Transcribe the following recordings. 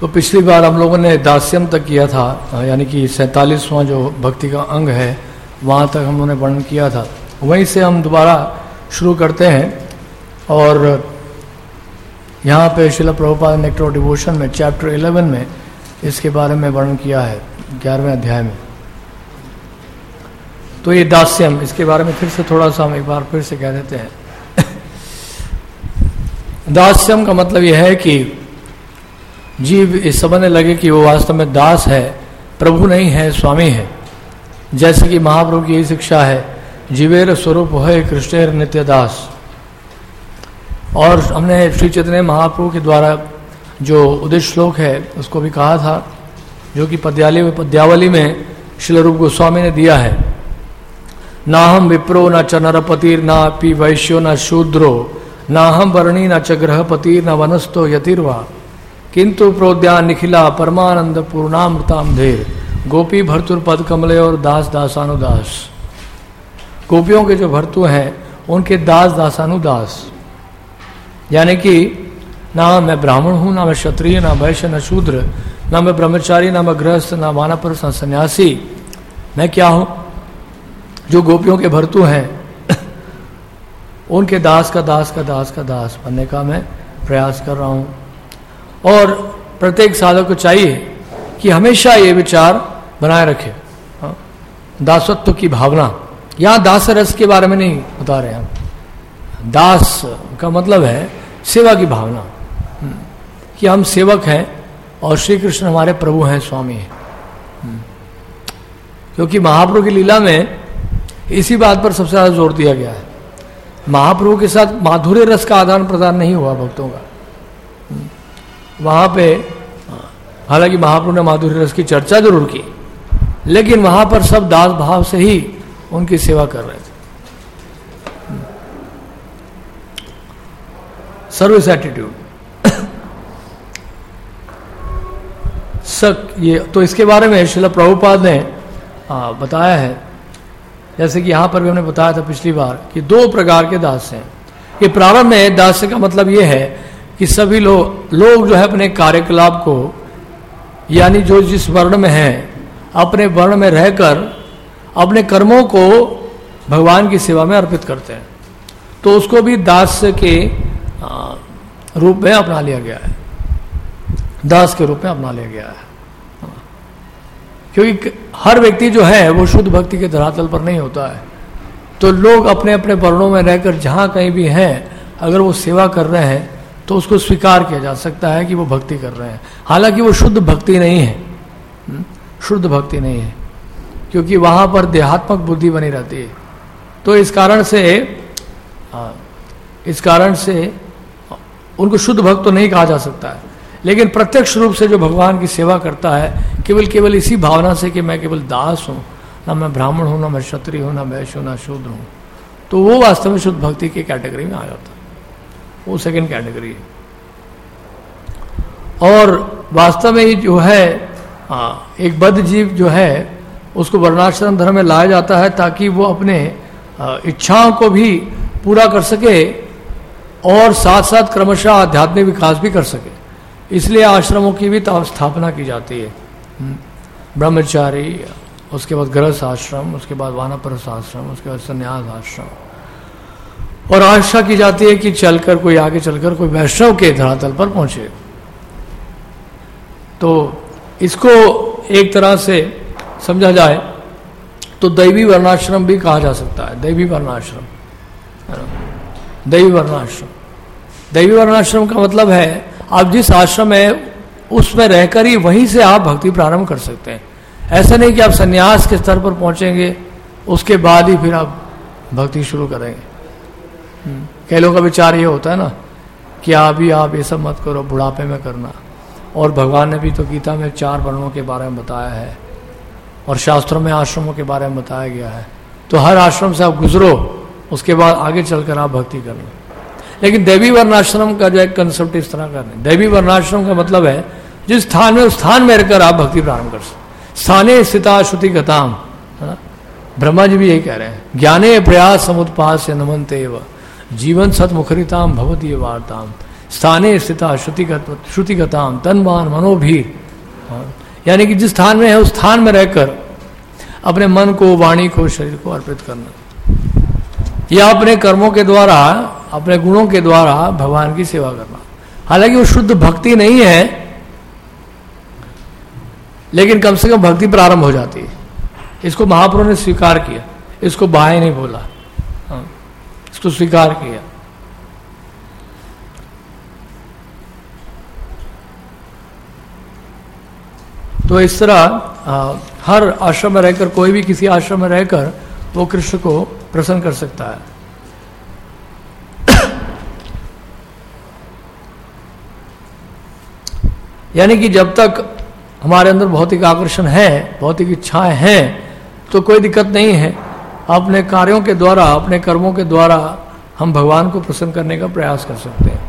तो पिछली बार हम लोगों ने दास्यम तक किया था, यानी कि 47वां जो भक्ति का अंग है वहाँ तक हम लोगों ने वर्णन किया था। वहीं से हम दोबारा शुरू करते हैं और यहाँ पे श्रील प्रभुपाद ने नेक्टर ऑफ डिवोशन में चैप्टर 11 में इसके बारे में वर्णन किया है 11वें अध्याय में। तो ये दास्यम, इसके बारे में फिर से थोड़ा सा हम एक बार फिर से कह देते हैं। दास्यम का मतलब यह है कि जीव इस समझने लगे कि वो वास्तव में दास है, प्रभु नहीं है, स्वामी है। जैसे कि महाप्रभु की यही शिक्षा है, जीवेर स्वरूप है कृष्णेर नित्य दास। और हमने श्री चैतन्य महाप्रभु के द्वारा जो उद्देश्य श्लोक है उसको भी कहा था, जो कि पद्यावली में श्रील रूप गोस्वामी ने दिया है। ना हम विप्रो न च नरपतिर ना पी वैश्यो न शूद्रो ना हम वर्णी न च ग्रहपतिर न वनस्तो यतिर्वा किंतु प्रोद्यान निखिला परमानंद पूर्णामृताम धेर गोपी भर्तुर पद कमले और दास दासानुदास। गोपियों के जो भर्तु हैं उनके दास दासानुदास, यानी कि ना मैं ब्राह्मण हूँ, ना मैं क्षत्रिय, ना वैश्य, न शूद्र, ना मैं ब्रह्मचारी, ना मैं गृहस्थ, ना वानप्रस्थ, ना सन्यासी। मैं क्या हूँ? जो गोपियों के भर्तु हैं उनके दास का दास का दास का दास बनने का मैं प्रयास कर रहा हूँ। और प्रत्येक साधक को चाहिए कि हमेशा ये विचार बनाए रखे, दासत्व की भावना। यहाँ दास रस के बारे में नहीं बता रहे हम। दास का मतलब है सेवा की भावना, कि हम सेवक हैं और श्री कृष्ण हमारे प्रभु हैं, स्वामी हैं। क्योंकि महाप्रभु की लीला में इसी बात पर सबसे ज्यादा जोर दिया गया है। महाप्रभु के साथ माधुर्य रस का आदान प्रदान नहीं हुआ भक्तों का। वहां पे हालांकि महाप्रभु ने माधुर्य रस की चर्चा जरूर की, लेकिन वहां पर सब दास भाव से ही उनकी सेवा कर रहे थे। सर्विस एटीट्यूड ये तो इसके बारे में श्रील प्रभुपाद ने बताया है। जैसे कि यहाँ पर भी हमने बताया था पिछली बार कि 2 प्रकार के दास हैं। कि प्रारंभ में दास का मतलब ये है कि सभी लोग जो है अपने कार्यकलाप को, यानी जो जिस वर्ण में है, अपने वर्ण में रहकर अपने कर्मों को भगवान की सेवा में अर्पित करते हैं। तो उसको भी दास के रूप में अपना लिया गया है, दास के रूप में अपना लिया गया है। क्योंकि हर व्यक्ति जो है वो शुद्ध भक्ति के धरातल पर नहीं होता है। तो लोग अपने अपने वर्णों में रहकर जहाँ कहीं भी हैं, अगर वो सेवा कर रहे हैं तो उसको स्वीकार किया जा सकता है कि वो भक्ति कर रहे हैं। हालांकि वो शुद्ध भक्ति नहीं है, शुद्ध भक्ति नहीं है, क्योंकि वहाँ पर देहात्मक बुद्धि बनी रहती है। तो इस कारण से उनको शुद्ध भक्त तो नहीं कहा जा सकता है। लेकिन प्रत्यक्ष रूप से जो भगवान की सेवा करता है केवल इसी भावना से कि मैं केवल दास हूँ, ना मैं ब्राह्मण हूँ, ना मैं क्षत्रिय हूँ, ना वैश्य हूँ, ना शूद्र हूँ, तो वो वास्तव में शुद्ध भक्ति की कैटेगरी में आ जाता है। वो सेकंड कैटेगरी है। और वास्तव में जो है एक बद्ध जीव जो है उसको वर्णाश्रम धर्म में लाया जाता है ताकि वो अपने इच्छाओं को भी पूरा कर सके और साथ साथ क्रमशः आध्यात्मिक विकास भी कर सके। इसलिए आश्रमों की भी स्थापना की जाती है। ब्रह्मचारी, उसके बाद गृहस्थ आश्रम, उसके बाद वानप्रस्थ आश्रम, उसके बाद संन्यास आश्रम। और आशा की जाती है कि चलकर कोई आगे चलकर कोई वैष्णव के धरातल पर पहुंचे। तो इसको एक तरह से समझा जाए तो दैवी वर्णाश्रम भी कहा जा सकता है। दैवी वर्णाश्रम, दैवी वर्णाश्रम, दैवी वर्णाश्रम का मतलब है आप जिस आश्रम है उसमें रहकर ही वहीं से आप भक्ति प्रारंभ कर सकते हैं। ऐसा नहीं कि आप सन्यास के स्तर पर पहुंचेंगे उसके बाद ही फिर आप भक्ति शुरू करेंगे। कई लोगों का विचार ये होता है ना कि अभी आप ये सब मत करो, बुढ़ापे में करना। और भगवान ने भी तो गीता में 4 वर्णों के बारे में बताया है और शास्त्रों में आश्रमों के बारे में बताया गया है। तो हर आश्रम से आप गुजरो, उसके बाद आगे चलकर आप भक्ति करना। लेकिन दैवी वर्णाश्रम का जो एक कंसेप्ट इस तरह का नहीं। दैवी वर्णाश्रम का मतलब है जिस स्थान में उस स्थान में रहकर आप भक्ति प्रारंभ कर सकते। स्थाने स्थिता श्रुति गताम, ब्रह्मा जी भी यही कह रहे हैं, ज्ञाने प्रयास समुत्पाद से नमनते एव जीवन सतमुखरिताम भवती वार्ताम। स्थाने स्थिता श्रुतिगताम तन्मान मनोभीर, यानी कि जिस स्थान में है उस स्थान में रहकर अपने मन को, वाणी को, शरीर को अर्पित करना, या अपने कर्मों के द्वारा, अपने गुणों के द्वारा भगवान की सेवा करना। हालांकि वो शुद्ध भक्ति नहीं है, लेकिन कम से कम भक्ति प्रारंभ हो जाती है। इसको महाप्रभु ने स्वीकार किया, इसको बाहें नहीं बोला, इसको स्वीकार किया। तो इस तरह हर आश्रम में रहकर, कोई भी किसी आश्रम में रहकर वो कृष्ण को प्रसन्न कर सकता है। यानी कि जब तक हमारे अंदर भौतिक आकर्षण है, भौतिक इच्छाएं हैं, तो कोई दिक्कत नहीं है। अपने कार्यों के द्वारा, अपने कर्मों के द्वारा हम भगवान को प्रसन्न करने का प्रयास कर सकते हैं।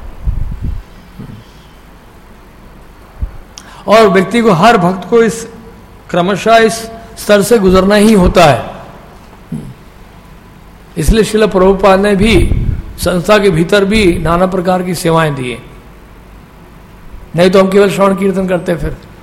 और व्यक्ति को, हर भक्त को इस क्रमशः इस स्तर से गुजरना ही होता है। इसलिए श्रील प्रभुपाद ने भी संस्था के भीतर भी नाना प्रकार की सेवाएं दी, नहीं तो हम केवल श्रवण कीर्तन करते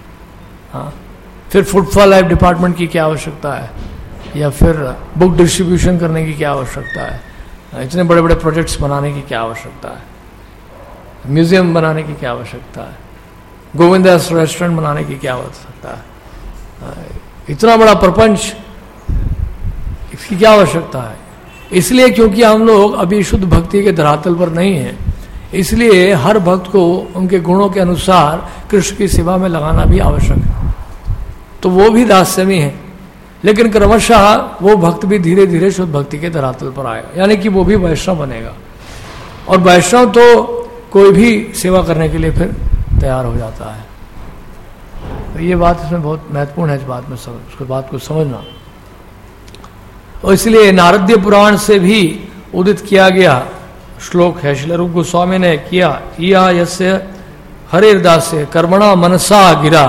फिर फुटफॉल लाइफ डिपार्टमेंट की क्या आवश्यकता है, या फिर बुक डिस्ट्रीब्यूशन करने की क्या आवश्यकता है, इतने बड़े बड़े प्रोजेक्ट्स बनाने की क्या आवश्यकता है, म्यूजियम बनाने की क्या आवश्यकता है, गोविंदास रेस्टोरेंट बनाने की क्या आवश्यकता है, इतना बड़ा प्रपंच, इसकी क्या आवश्यकता है। इसलिए क्योंकि हम लोग अभी शुद्ध भक्ति के धरातल पर नहीं हैं, इसलिए हर भक्त को उनके गुणों के अनुसार कृष्ण की सेवा में लगाना भी आवश्यक है। तो वो भी दास्यमी है, लेकिन क्रमशः वो भक्त भी धीरे धीरे शुद्ध भक्ति के धरातल पर आएगा, यानी कि वो भी वैष्णव बनेगा। और वैष्णव तो कोई भी सेवा करने के लिए फिर तैयार हो जाता है। तो ये बात इसमें बहुत महत्वपूर्ण है, इस बात में उसको बात को समझना। और इसलिए नारदीय पुराण से भी उदित किया गया श्लोक है, श्रील रूप गोस्वामी ने किया, या यस्य हरिर्दास्य कर्मणा मनसा गिरा।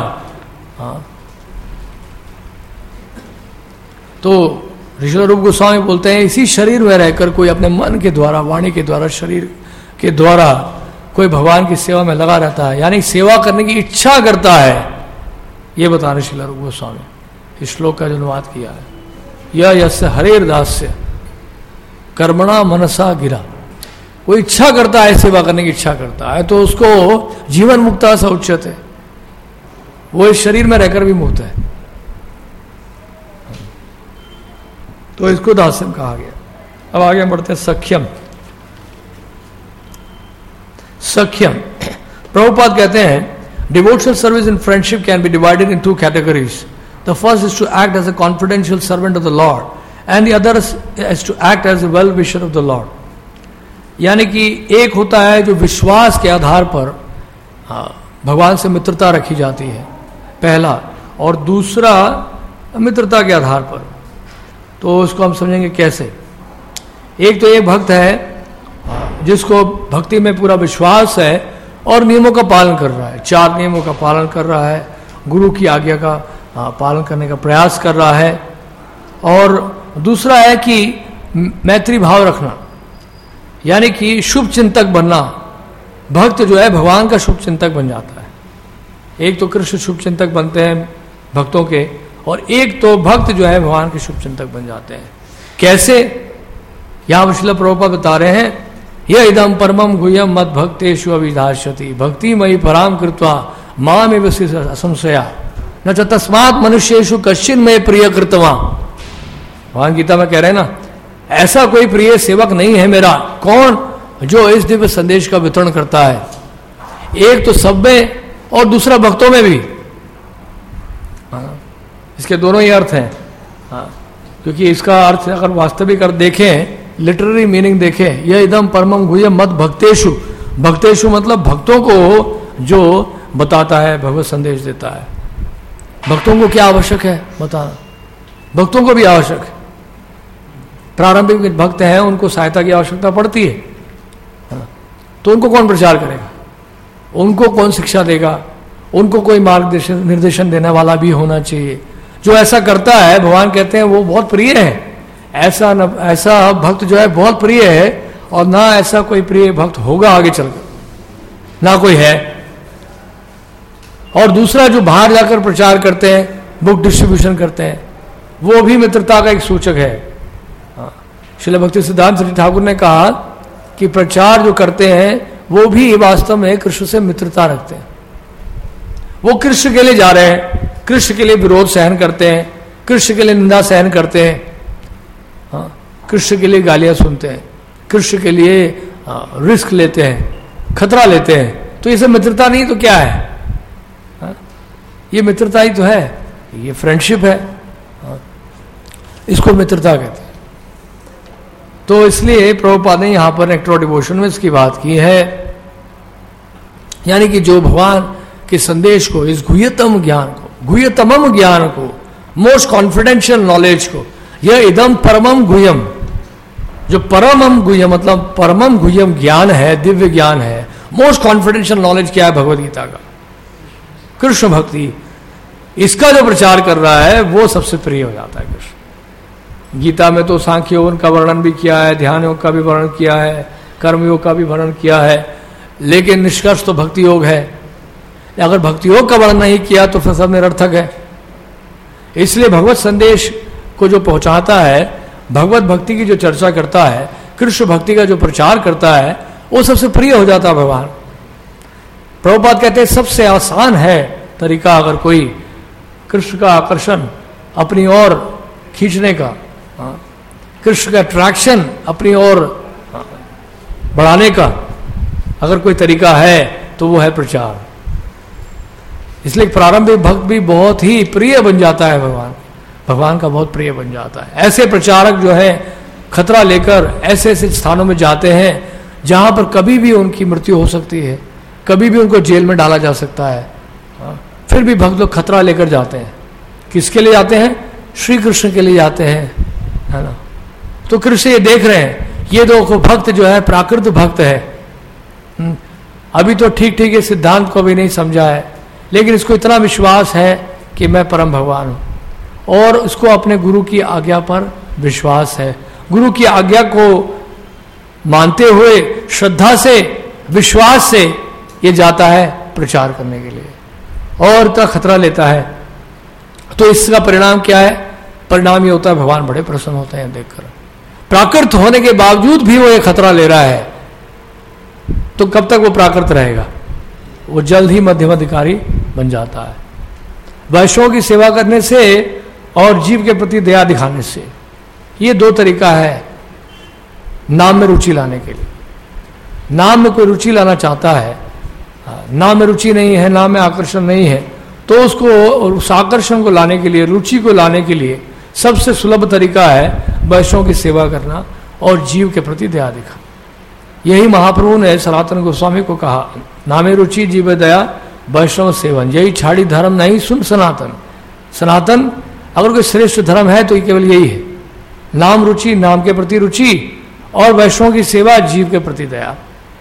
तो श्रील रूप गोस्वामी बोलते हैं, इसी शरीर में रहकर कोई अपने मन के द्वारा, वाणी के द्वारा, शरीर के द्वारा कोई भगवान की सेवा में लगा रहता है, यानी सेवा करने की इच्छा करता है, ये बता रहे श्रील रूप गोस्वामी। इस श्लोक का जो अनुवाद किया है, यह यस्य हरिर्दास्य कर्मणा मनसा गिरा, वो इच्छा करता है, सेवा करने की इच्छा करता है, तो उसको जीवन मुक्ता स उच्यते, वो इस शरीर में रहकर भी मुक्त है। तो इसको दास्यम कहा गया। अब आगे बढ़ते हैं सख्यम। सख्यम, प्रभुपाद कहते हैं, devotional service in friendship can be divided into categories. The first is to act as a confidential servant of the Lord and the other is to act as a well wisher of the Lord. यानी कि एक होता है जो विश्वास के आधार पर भगवान से मित्रता रखी जाती है, पहला, और दूसरा मित्रता के आधार पर। तो उसको हम समझेंगे कैसे। एक तो एक भक्त है जिसको भक्ति में पूरा विश्वास है और नियमों का पालन कर रहा है, 4 नियमों का पालन कर रहा है, गुरु की आज्ञा का पालन करने का प्रयास कर रहा है। और दूसरा है कि मैत्री भाव रखना, यानी कि शुभ चिंतक बनना। भक्त जो है भगवान का शुभ चिंतक बन जाता है। एक तो कृष्ण शुभ चिंतक बनते हैं भक्तों के, और एक तो भक्त जो है भगवान के शुभ चिंतक बन जाते हैं। कैसे, यहां श्रील प्रभुपाद बता रहे हैं, यह इदम परमम गुह्यम मद भक्तेषु अभिधास्यति भक्ति मयि पराम कृत्वा माम एव असंशया न च तस्मात् मनुष्येषु कश्चिन में प्रिय कृतवा। भगवान गीता में कह रहे हैं ना, ऐसा कोई प्रिय सेवक नहीं है मेरा। कौन? जो इस दिव्य संदेश का वितरण करता है। एक तो सब में और दूसरा भक्तों में भी। इसके दोनों ही अर्थ हैं। क्योंकि इसका अर्थ अगर वास्तविक अर्थ देखें, लिटरेरी मीनिंग देखें, यह एकदम परमम गुह्यम मत भक्तेषु। भक्तेषु मतलब भक्तों को जो बताता है, भगवत संदेश देता है। भक्तों को क्या आवश्यक है बताना, भक्तों को भी आवश्यक है। प्रारंभिक भक्त हैं, उनको सहायता की आवश्यकता पड़ती है, तो उनको कौन प्रचार करेगा, उनको कौन शिक्षा देगा, उनको कोई मार्गदर्शन निर्देशन देने वाला भी होना चाहिए। जो ऐसा करता है, भगवान कहते हैं वो बहुत प्रिय है। ऐसा भक्त जो है बहुत प्रिय है, और ना ऐसा कोई प्रिय भक्त होगा आगे चलकर। ना कोई है। और दूसरा जो बाहर जाकर प्रचार करते हैं, बुक डिस्ट्रीब्यूशन करते हैं, वो भी मित्रता का एक सूचक है। श्रील भक्ति सिद्धांत श्री ठाकुर ने कहा कि प्रचार जो करते हैं वो भी वास्तव में कृष्ण से मित्रता रखते हैं। वो कृष्ण के लिए जा रहे हैं, कृष्ण के लिए विरोध सहन करते हैं, कृष्ण के लिए निंदा सहन करते हैं, कृष्ण के लिए गालियां सुनते हैं, कृष्ण के लिए रिस्क लेते हैं, खतरा लेते हैं। तो ये सब मित्रता नहीं तो क्या है? ये मित्रता ही तो है, ये फ्रेंडशिप है, इसको मित्रता कहते हैं। तो इसलिए प्रभुपाद ने यहां पर नेक्टर ऑफ डिवोशन में इसकी बात की है, यानी कि जो भगवान के संदेश को, इस गुह्यतम ज्ञान को, गुह्यतमम ज्ञान को, मोस्ट कॉन्फिडेंशियल नॉलेज को, यह इदम परमम गुह्यम, जो परमम गुह्यम मतलब परमम गुह्यम ज्ञान है, दिव्य ज्ञान है, मोस्ट कॉन्फिडेंशियल नॉलेज क्या है? भगवद गीता का, कृष्ण भक्ति, इसका जो प्रचार कर रहा है वो सबसे प्रिय हो जाता है कृष्ण। गीता में तो सांख्य योग का वर्णन भी किया है, ध्यान योग का भी वर्णन किया है, कर्म योग का भी वर्णन किया है, लेकिन निष्कर्ष तो भक्ति योग है। अगर भक्ति योग का वर्णन नहीं किया तो फिर सब निरर्थक है। इसलिए भगवत संदेश को जो पहुंचाता है, भगवत भक्ति की जो चर्चा करता है, कृष्ण भक्ति का जो प्रचार करता है, वो सबसे प्रिय हो जाता है भगवान। प्रभुपाद कहते हैं सबसे आसान है तरीका अगर कोई कृष्ण का आकर्षण अपनी ओर खींचने का, कृष्ण का अट्रैक्शन अपनी ओर बढ़ाने का अगर कोई तरीका है तो वो है प्रचार। इसलिए प्रारंभिक भक्त भी बहुत ही प्रिय बन जाता है, भगवान का बहुत प्रिय बन जाता है। ऐसे प्रचारक जो है खतरा लेकर ऐसे ऐसे स्थानों में जाते हैं जहां पर कभी भी उनकी मृत्यु हो सकती है, कभी भी उनको जेल में डाला जा सकता है, फिर भी भक्त लोग खतरा लेकर जाते हैं। किसके लिए जाते हैं? श्री कृष्ण के लिए जाते हैं, है ना। तो कृष्ण ये देख रहे हैं, ये दो भक्त जो है प्राकृत भक्त है, अभी तो ठीक ठीक ये सिद्धांत को भी नहीं समझा है, लेकिन इसको इतना विश्वास है कि मैं परम भगवान हूं, और उसको अपने गुरु की आज्ञा पर विश्वास है। गुरु की आज्ञा को मानते हुए श्रद्धा से, विश्वास से ये जाता है प्रचार करने के लिए, और इतना खतरा लेता है। तो इसका परिणाम क्या है? परिणाम ये होता है भगवान बड़े प्रसन्न होते हैं देखकर। प्राकृत होने के बावजूद भी वो ये खतरा ले रहा है, तो कब तक वो प्राकृत रहेगा? वो जल्द ही मध्यम अधिकारी बन जाता है। वैष्णव की सेवा करने से और जीव के प्रति दया दिखाने से, ये दो तरीका है नाम में रुचि लाने के लिए। नाम में कोई रुचि लाना चाहता है, नाम में रुचि नहीं है, नाम में आकर्षण नहीं है, तो उसको उस आकर्षण को लाने के लिए, रुचि को लाने के लिए सबसे सुलभ तरीका है वैष्णव की सेवा करना और जीव के प्रति दया दिखाना। यही महाप्रभु ने सनातन गोस्वामी को कहा, नामे रुचि जीव दया वैष्णव सेवन, यही छाड़ी धर्म नहीं सुन सनातन। सनातन अगर कोई श्रेष्ठ धर्म है तो ये केवल यही है, नाम रुचि, नाम के प्रति रुचि, और वैष्णव की सेवा, जीव के प्रति दया।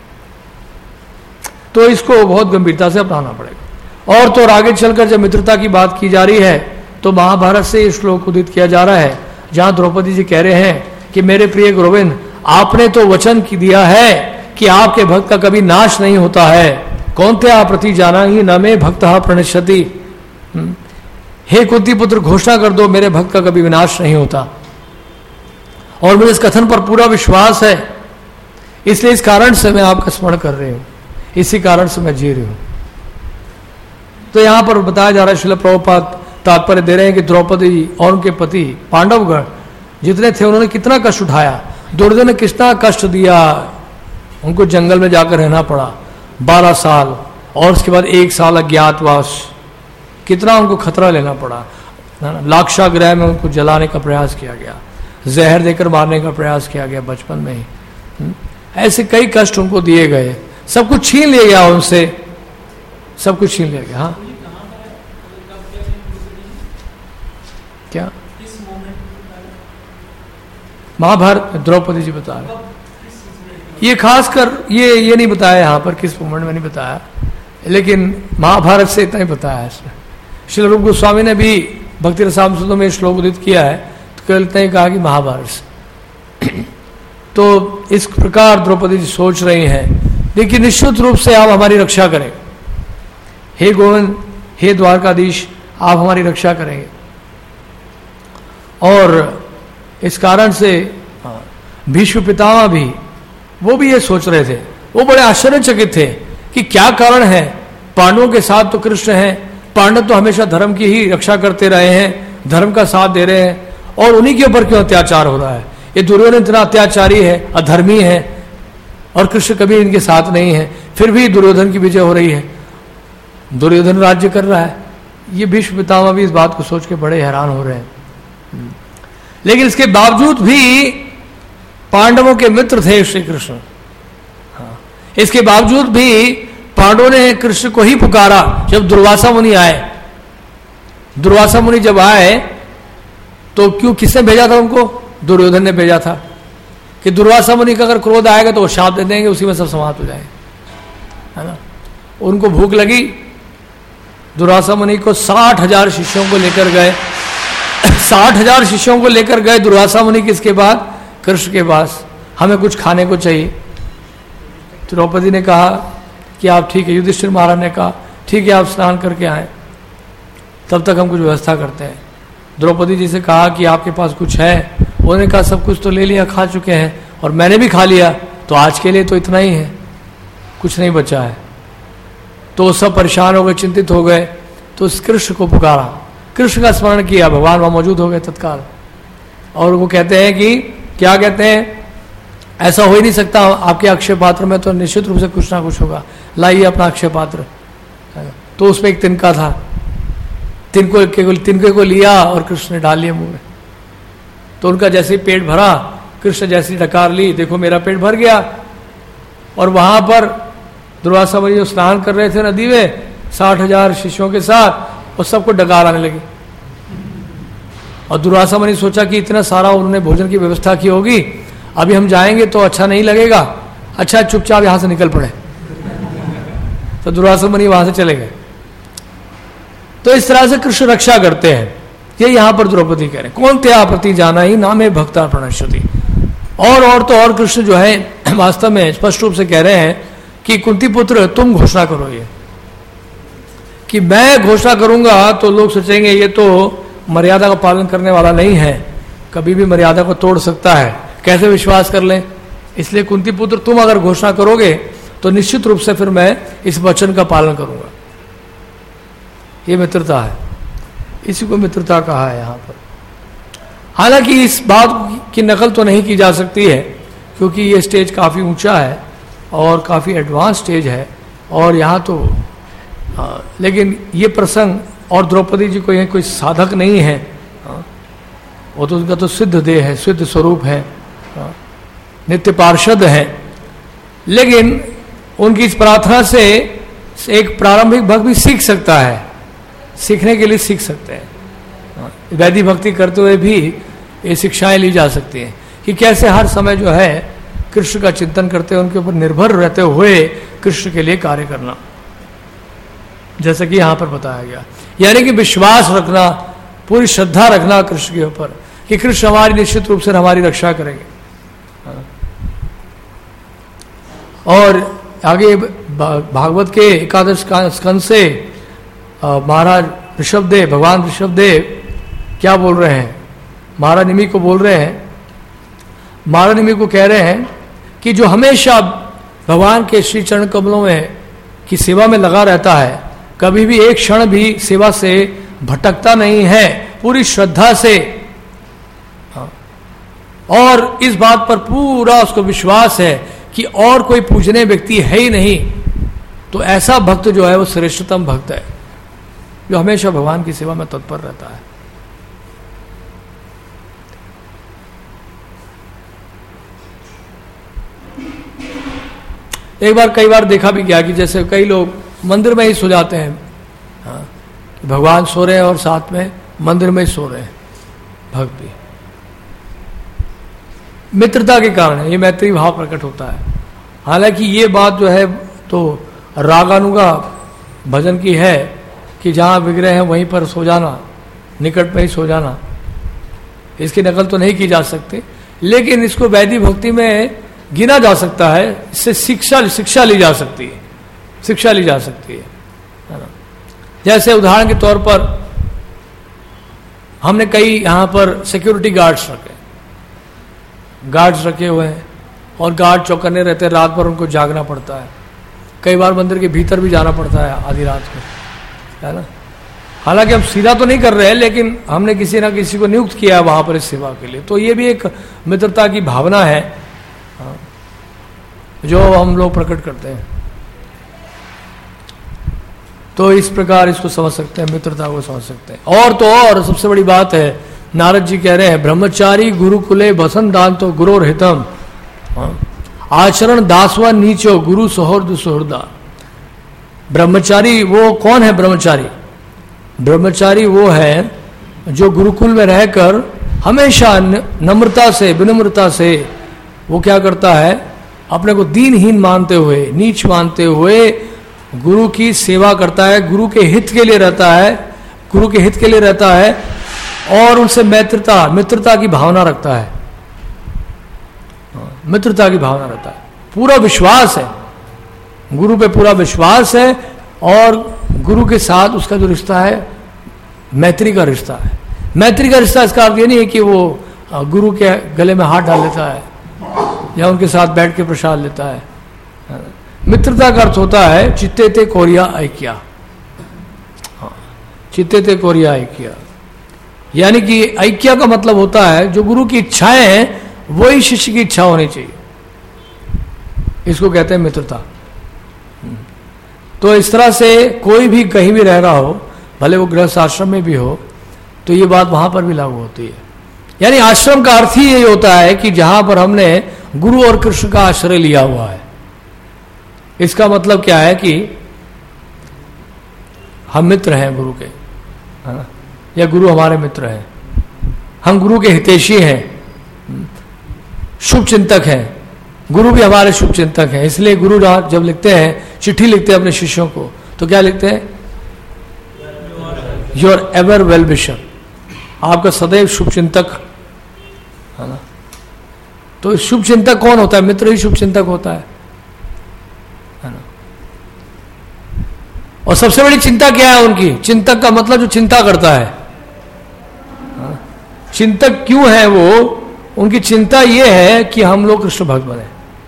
तो इसको बहुत गंभीरता से अपनाना पड़ेगा। और तो और आगे चलकर जब मित्रता की बात की जा रही है तो महाभारत से ये श्लोक उदित किया जा रहा है, जहां द्रौपदी जी कह रहे हैं कि मेरे प्रिय गोविंद, आपने तो वचन की दिया है कि आपके भक्त का कभी नाश नहीं होता है। कौन थे आप प्रति जाना ही न में भक्त प्रणश्यति। हे कुंती पुत्र, घोषणा कर दो मेरे भक्त का कभी विनाश नहीं होता। और मुझे इस कथन पर पूरा विश्वास है, इसलिए इस कारण से मैं आपका स्मरण कर रही हूं, इसी कारण से मैं जी रही हूं। तो यहां पर बताया जा रहा है, श्रील प्रभुपाद तात्पर्य दे रहे हैं कि द्रौपदी जी और उनके पति पांडवगण जितने थे उन्होंने कितना कष्ट उठाया। दुर्योधन ने कितना कष्ट दिया, उनको जंगल में जाकर रहना पड़ा 12 साल, और उसके बाद 1 साल अज्ञातवास, कितना उनको खतरा लेना पड़ा। लाक्षागृह में उनको जलाने का प्रयास किया गया, जहर देकर मारने का प्रयास किया गया बचपन में ही। ऐसे कई कष्ट उनको दिए गए, सब कुछ छीन लिया गया उनसे, सब कुछ छीन लिया गया। हाँ क्या महाभारत में द्रौपदी जी बता रहे, ये खासकर ये नहीं बताया यहाँ पर किस मोमेंट में नहीं बताया, लेकिन महाभारत से इतना ही बताया है इसमें। श्री रूप गोस्वामी ने भी भक्ति रसामृत में श्लोक उदित किया है, तो केवल इतना ही कहा कि महाभारत से। तो इस प्रकार द्रौपदी जी सोच रही हैं देखिए निश्चित रूप से आप हमारी रक्षा करें, हे गोविंद, हे द्वारकाधीश, आप हमारी रक्षा करेंगे। और इस कारण से भीष्म पितामह भी, वो भी ये सोच रहे थे, वो बड़े आश्चर्यचकित थे कि क्या कारण है, पांडवों के साथ तो कृष्ण हैं, पांडव तो हमेशा धर्म की ही रक्षा करते रहे हैं, धर्म का साथ दे रहे हैं, और उन्हीं के ऊपर क्यों अत्याचार हो रहा है? ये दुर्योधन इतना अत्याचारी है, अधर्मी है, और कृष्ण कभी इनके साथ नहीं है, फिर भी दुर्योधन की विजय हो रही है, दुर्योधन राज्य कर रहा है। ये भीष्म पितामह भी इस बात को सोच के बड़े हैरान हो रहे हैं। लेकिन इसके बावजूद भी पांडवों के मित्र थे श्री कृष्ण, इसके बावजूद भी पांडवों ने कृष्ण को ही पुकारा। जब दुर्वासा मुनि आए, दुर्वासा मुनि जब आए तो क्यों, किसने भेजा था उनको? दुर्योधन ने भेजा था कि दुर्वासा मुनि का अगर क्रोध आएगा तो वो शाप दे देंगे, उसी में सब समाप्त हो जाएंगे, है ना। उनको भूख लगी, दुर्वासा मुनि को 60,000 शिष्यों को लेकर गए, 60,000 शिष्यों को लेकर गए दुर्वासा मुनि किसके बाद? कृष्ण के पास। हमें कुछ खाने को चाहिए। द्रौपदी ने कहा कि आप ठीक है, युधिष्ठिर महाराज ने कहा ठीक है, आप स्नान करके आए, तब तक हम कुछ व्यवस्था करते हैं। द्रौपदी जी से कहा कि आपके पास कुछ है? उन्होंने कहा सब कुछ तो ले लिया, खा चुके हैं, और मैंने भी खा लिया, तो आज के लिए तो इतना ही है, कुछ नहीं बचा है। तो सब परेशान हो गए, चिंतित हो गए, तो उस कृष्ण को पुकारा, कृष्ण का स्मरण किया, भगवान वहां मौजूद हो गए तत्काल। और वो कहते हैं कि क्या कहते हैं, ऐसा हो ही नहीं सकता, आपके अक्षय पात्र में तो निश्चित रूप से कुछ ना कुछ होगा, लाइए अपना अक्षय पात्र। तो उसमें एक तिनका था, तिनके को लिया और कृष्ण ने डाल लिया मुंह में। तो उनका जैसे ही पेट भरा, कृष्ण जैसी डकार ली, देखो मेरा पेट भर गया। और वहां पर दुर्वासा मुनि जो स्नान कर रहे थे नदी में 60,000 शिष्यों के साथ, और सबको डकार आने लगी। और दुर्वासा मुनि सोचा कि इतना सारा उन्होंने भोजन की व्यवस्था की होगी, अभी हम जाएंगे तो अच्छा नहीं लगेगा, अच्छा चुपचाप यहां से निकल पड़े। तो दुर्वासा मुनि वहां से चले गए। तो इस तरह से कृष्ण रक्षा करते हैं, ये यहां पर द्रौपदी कह रहे, कौन त्या प्रति जाना ही नामे भक्ता प्रणश्यति। और तो और कृष्ण जो है वास्तव में स्पष्ट रूप से कह रहे हैं कि कुंती पुत्र तुम घोषणा करो, ये कि मैं घोषणा करूंगा तो लोग सोचेंगे ये तो मर्यादा का पालन करने वाला नहीं है, कभी भी मर्यादा को तोड़ सकता है, कैसे विश्वास कर लें। इसलिए कुंती पुत्र तुम अगर घोषणा करोगे तो निश्चित रूप से फिर मैं इस वचन का पालन करूंगा। ये मित्रता है, इसी को मित्रता कहा है यहां पर। हालांकि इस बात की नकल तो नहीं की जा सकती है, क्योंकि ये स्टेज काफी ऊंचा है और काफी एडवांस स्टेज है, और यहाँ तो लेकिन ये प्रसंग, और द्रौपदी जी को यह कोई साधक नहीं है, वो तो उनका तो सिद्ध देह है, सिद्ध स्वरूप है, नित्य पार्षद है। लेकिन उनकी इस प्रार्थना से एक प्रारंभिक भक्त भी सीख सकता है, सीखने के लिए सीख सकते हैं। वैदिक भक्ति करते हुए भी ये शिक्षाएं ली जा सकती हैं कि कैसे हर समय जो है कृष्ण का चिंतन करते हुए, उनके ऊपर निर्भर रहते हुए कृष्ण के लिए कार्य करना, जैसा कि यहां पर बताया गया। यानी कि विश्वास रखना, पूरी श्रद्धा रखना कृष्ण के ऊपर कि कृष्ण हमारी निश्चित रूप से हमारी रक्षा करेंगे। और आगे भागवत के 11 स्कंद से महाराज ऋषभदेव, भगवान ऋषभदेव क्या बोल रहे हैं, महाराज निमि को बोल रहे हैं, महाराज निमि को कह रहे हैं कि जो हमेशा भगवान के श्री चरण कमलों में की सेवा में लगा रहता है, कभी भी एक क्षण भी सेवा से भटकता नहीं है, पूरी श्रद्धा से, और इस बात पर पूरा उसको विश्वास है कि और कोई पूजनीय व्यक्ति है ही नहीं, तो ऐसा भक्त जो है वो श्रेष्ठतम भक्त है, जो हमेशा भगवान की सेवा में तत्पर रहता है। एक बार कई बार देखा भी गया कि जैसे कई लोग मंदिर में ही सो जाते हैं, हाँ, भगवान सो रहे हैं और साथ में मंदिर में ही सो रहे हैं भक्त भी। मित्रता के कारण ये मैत्री भाव प्रकट होता है। हालांकि ये बात जो है तो रागानुगा भजन की है कि जहां विग्रह है वहीं पर सो जाना, निकट में ही सो जाना, इसकी नकल तो नहीं की जा सकती। लेकिन इसको वैदिक भक्ति में गिना जा सकता है, इससे शिक्षा ली जा सकती है, शिक्षा ली जा सकती है ना। जैसे उदाहरण के तौर पर हमने कई यहां पर सिक्योरिटी गार्ड्स रखे हुए हैं और गार्ड चौकन्ने रहते हैं, रात भर उनको जागना पड़ता है। कई बार मंदिर के भीतर भी जाना पड़ता है आधी रात को, है ना। हालांकि हम सीधा तो नहीं कर रहे हैं, लेकिन हमने किसी ना किसी को नियुक्त किया है वहां पर इस सेवा के लिए। तो ये भी एक मित्रता की भावना है जो हम लोग प्रकट करते हैं। तो इस प्रकार इसको समझ सकते हैं, मित्रता को समझ सकते हैं। और तो और सबसे बड़ी बात है, नारद जी कह रहे हैं, ब्रह्मचारी गुरुकुले बसन दान तो गुरोर हितम आचरण दासवा नीचो गुरु सौहृद सुहृदा। ब्रह्मचारी वो कौन है? ब्रह्मचारी वो है जो गुरुकुल में रहकर हमेशा नम्रता से, विनम्रता से वो क्या करता है, अपने को दीनहीन मानते हुए, नीच मानते हुए गुरु की सेवा करता है, गुरु के हित के लिए रहता है, और उनसे मित्रता की भावना रखता है, पूरा विश्वास है, गुरु पे पूरा विश्वास है। और गुरु के साथ उसका जो रिश्ता है मैत्री का रिश्ता है। मैत्री का रिश्ता इसका अर्थ ये नहीं है कि वो गुरु के गले में हाथ डाल लेता है या उनके साथ बैठ के प्रसाद लेता है। मित्रता का अर्थ होता है चित्ते कोरिया ऐक्या, चित्ते कोरिया ऐक्या, यानी कि ऐक्या का मतलब होता है जो गुरु की इच्छाएं हैं वही शिष्य की इच्छा होनी चाहिए, इसको कहते हैं मित्रता। तो इस तरह से कोई भी कहीं भी रह रहा हो, भले वो गृहस्थ आश्रम में भी हो, तो ये बात वहां पर भी लागू होती है। यानी आश्रम का अर्थ ही यही होता है कि जहां पर हमने गुरु और कृष्ण का आश्रय लिया हुआ है। इसका मतलब क्या है कि हम मित्र हैं गुरु के, है ना, या गुरु हमारे मित्र हैं, हम गुरु के हितैषी हैं, शुभ चिंतक हैं, गुरु भी हमारे शुभ चिंतक हैं। इसलिए गुरु जब लिखते हैं, चिट्ठी लिखते हैं अपने शिष्यों को, तो क्या लिखते हैं? योर एवर वेल विशर, आपका सदैव शुभ चिंतक, है ना। तो शुभ चिंतक कौन होता है? मित्र ही शुभ चिंतक होता है ना। और सबसे बड़ी चिंता क्या है उनकी? चिंतक का मतलब जो चिंता करता है। चिंतक क्यों है वो? उनकी चिंता ये है कि हम लोग कृष्ण भक्त बने,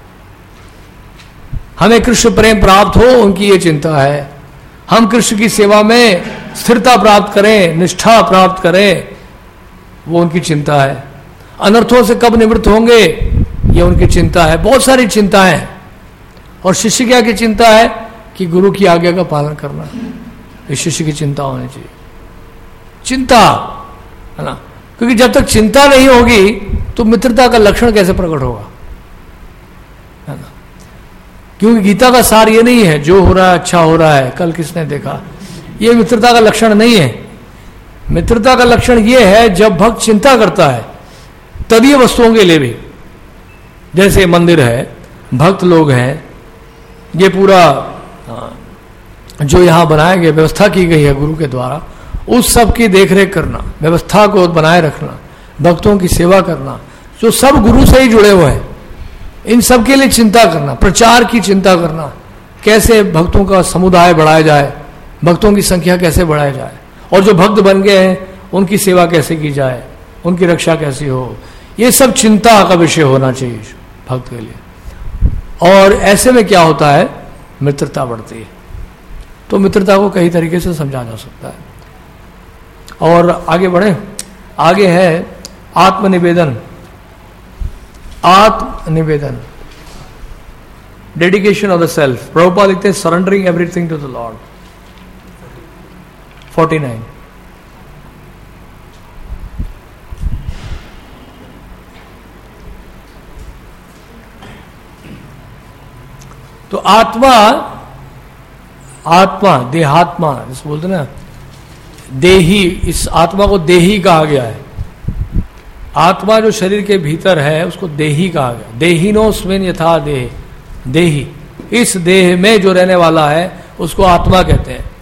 हमें कृष्ण प्रेम प्राप्त हो, उनकी ये चिंता है। हम कृष्ण की सेवा में स्थिरता प्राप्त करें, निष्ठा प्राप्त करें, वो उनकी चिंता है। अनर्थों से कब निवृत्त होंगे, ये उनकी चिंता है। बहुत सारी चिंताएं हैं। और शिष्य क्या की चिंता है? कि गुरु की आज्ञा का पालन करना, ये शिष्य की चिंता होनी चाहिए। चिंता, है ना, क्योंकि जब तक चिंता नहीं होगी तो मित्रता का लक्षण कैसे प्रकट होगा, है ना। क्योंकि गीता का सार ये नहीं है जो हो रहा है अच्छा हो रहा है, कल किसने देखा, ये मित्रता का लक्षण नहीं है। मित्रता का लक्षण ये है जब भक्त चिंता करता है तदीय वस्तुओं के लिए भी, जैसे मंदिर है, भक्त लोग हैं, ये पूरा जो यहाँ बनाया गया, व्यवस्था की गई है गुरु के द्वारा, उस सब की देखरेख करना, व्यवस्था को बनाए रखना, भक्तों की सेवा करना, जो सब गुरु से ही जुड़े हुए हैं, इन सब के लिए चिंता करना, प्रचार की चिंता करना, कैसे भक्तों का समुदाय बढ़ाया जाए, भक्तों की संख्या कैसे बढ़ाई जाए, और जो भक्त बन गए हैं उनकी सेवा कैसे की जाए, उनकी रक्षा कैसी हो, ये सब चिंता का विषय होना चाहिए भक्त के लिए। और ऐसे में क्या होता है? मित्रता बढ़ती है। तो मित्रता को कई तरीके से समझा जा सकता है। और आगे बढ़े, आगे है आत्मनिवेदन। आत्मनिवेदन, dedication of the self. Prabhupada लिखते हैं surrendering everything to the Lord. 49। तो आत्मा, आत्मा देहात्मा जिस बोलते ना, देही, इस आत्मा को देही कहा गया है। आत्मा जो शरीर के भीतर है उसको देही कहा गया। देहिनो स्मिन यथा देह, देही, इस देह में जो रहने वाला है उसको आत्मा कहते हैं।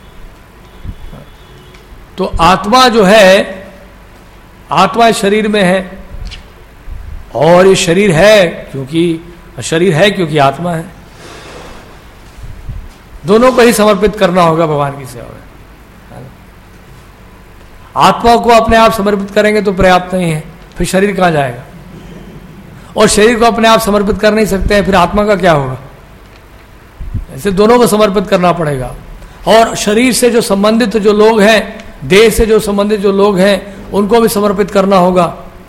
तो आत्मा जो है, आत्मा शरीर में है, और ये शरीर है क्योंकि शरीर है क्योंकि आत्मा है। दोनों को ही समर्पित करना होगा भगवान की सेवा में। आत्मा को अपने आप समर्पित करेंगे तो पर्याप्त नहीं है, फिर शरीर कहां जाएगा? और शरीर को अपने आप समर्पित कर नहीं सकते हैं, फिर आत्मा का क्या होगा? ऐसे दोनों को समर्पित करना पड़ेगा। और शरीर से जो संबंधित जो लोग हैं, देह से जो संबंधित जो लोग हैं, उनको भी समर्पित करना होगा।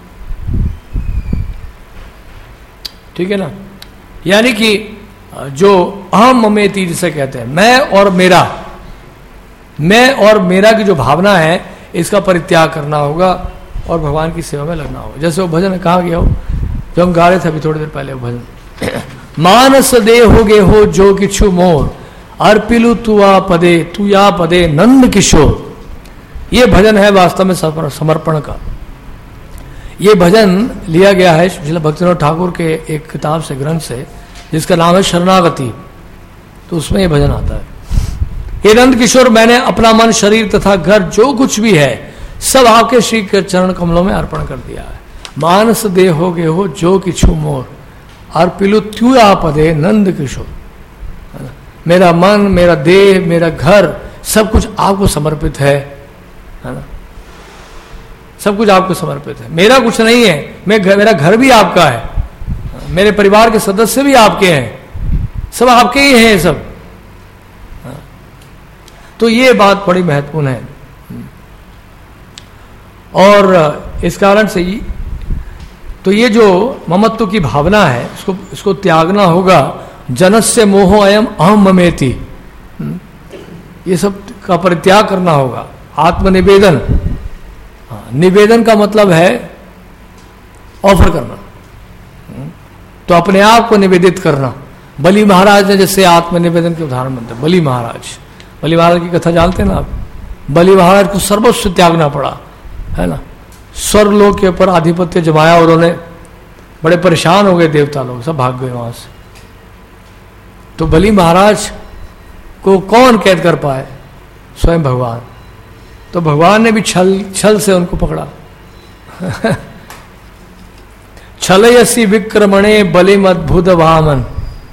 ठीक है ना? यानी कि जो अहम ममेति जिसे कहते हैं, मैं और मेरा की जो भावना है, इसका परित्याग करना होगा और भगवान की सेवा में लगना होगा। जैसे वो भजन कहा गया हो, जो हम गा रहे थे अभी थोड़ी देर पहले, वो भजन मानस दे हो गे हो जो किछु मोर, अर्पिलु तू या पदे नंद किशोर। ये भजन है वास्तव में समर्पण का। ये भजन लिया गया है श्री भक्तिविनोद ठाकुर के एक किताब से, ग्रंथ से, जिसका नाम है शरणागति। तो उसमें ये भजन आता है, हे नंद किशोर, मैंने अपना मन, शरीर तथा घर जो कुछ भी है सब आपके श्री के चरण कमलों में अर्पण कर दिया है। मानस दे हो गे हो जो किछु मोर, अर्पिलु त्यूया पदे नंद किशोर। मेरा मन, मेरा देह, मेरा घर, सब कुछ आपको समर्पित है ना? सब कुछ आपको समर्पित है। मेरा कुछ नहीं है, मेरा घर भी आपका है, मेरे परिवार के सदस्य भी आपके हैं, सब आपके ही हैं सब। तो ये बात बड़ी महत्वपूर्ण है। और इस कारण से तो ये जो ममत्व की भावना है, इसको त्यागना होगा। जनस्य मोहो अयम अहम ममेति, ये सब का परित्याग करना होगा। आत्मनिवेदन, निवेदन का मतलब है ऑफर करना, तो अपने आप को निवेदित करना। बलि महाराज ने जैसे आत्मनिवेदन के उदाहरण बनते, बलि महाराज की कथा जानते हैं ना आप? बलि महाराज को सर्वस्व त्यागना पड़ा, है ना? स्वर्गलोक के ऊपर आधिपत्य जमाया, और उन्होंने बड़े परेशान हो गए, देवता लोग सब भाग गए वहां से। तो बलि महाराज को कौन कैद कर पाए? स्वयं भगवान। तो भगवान ने भी छल से उनको पकड़ा। छलयसी विक्रमणे बलिम अद्भुत वामन।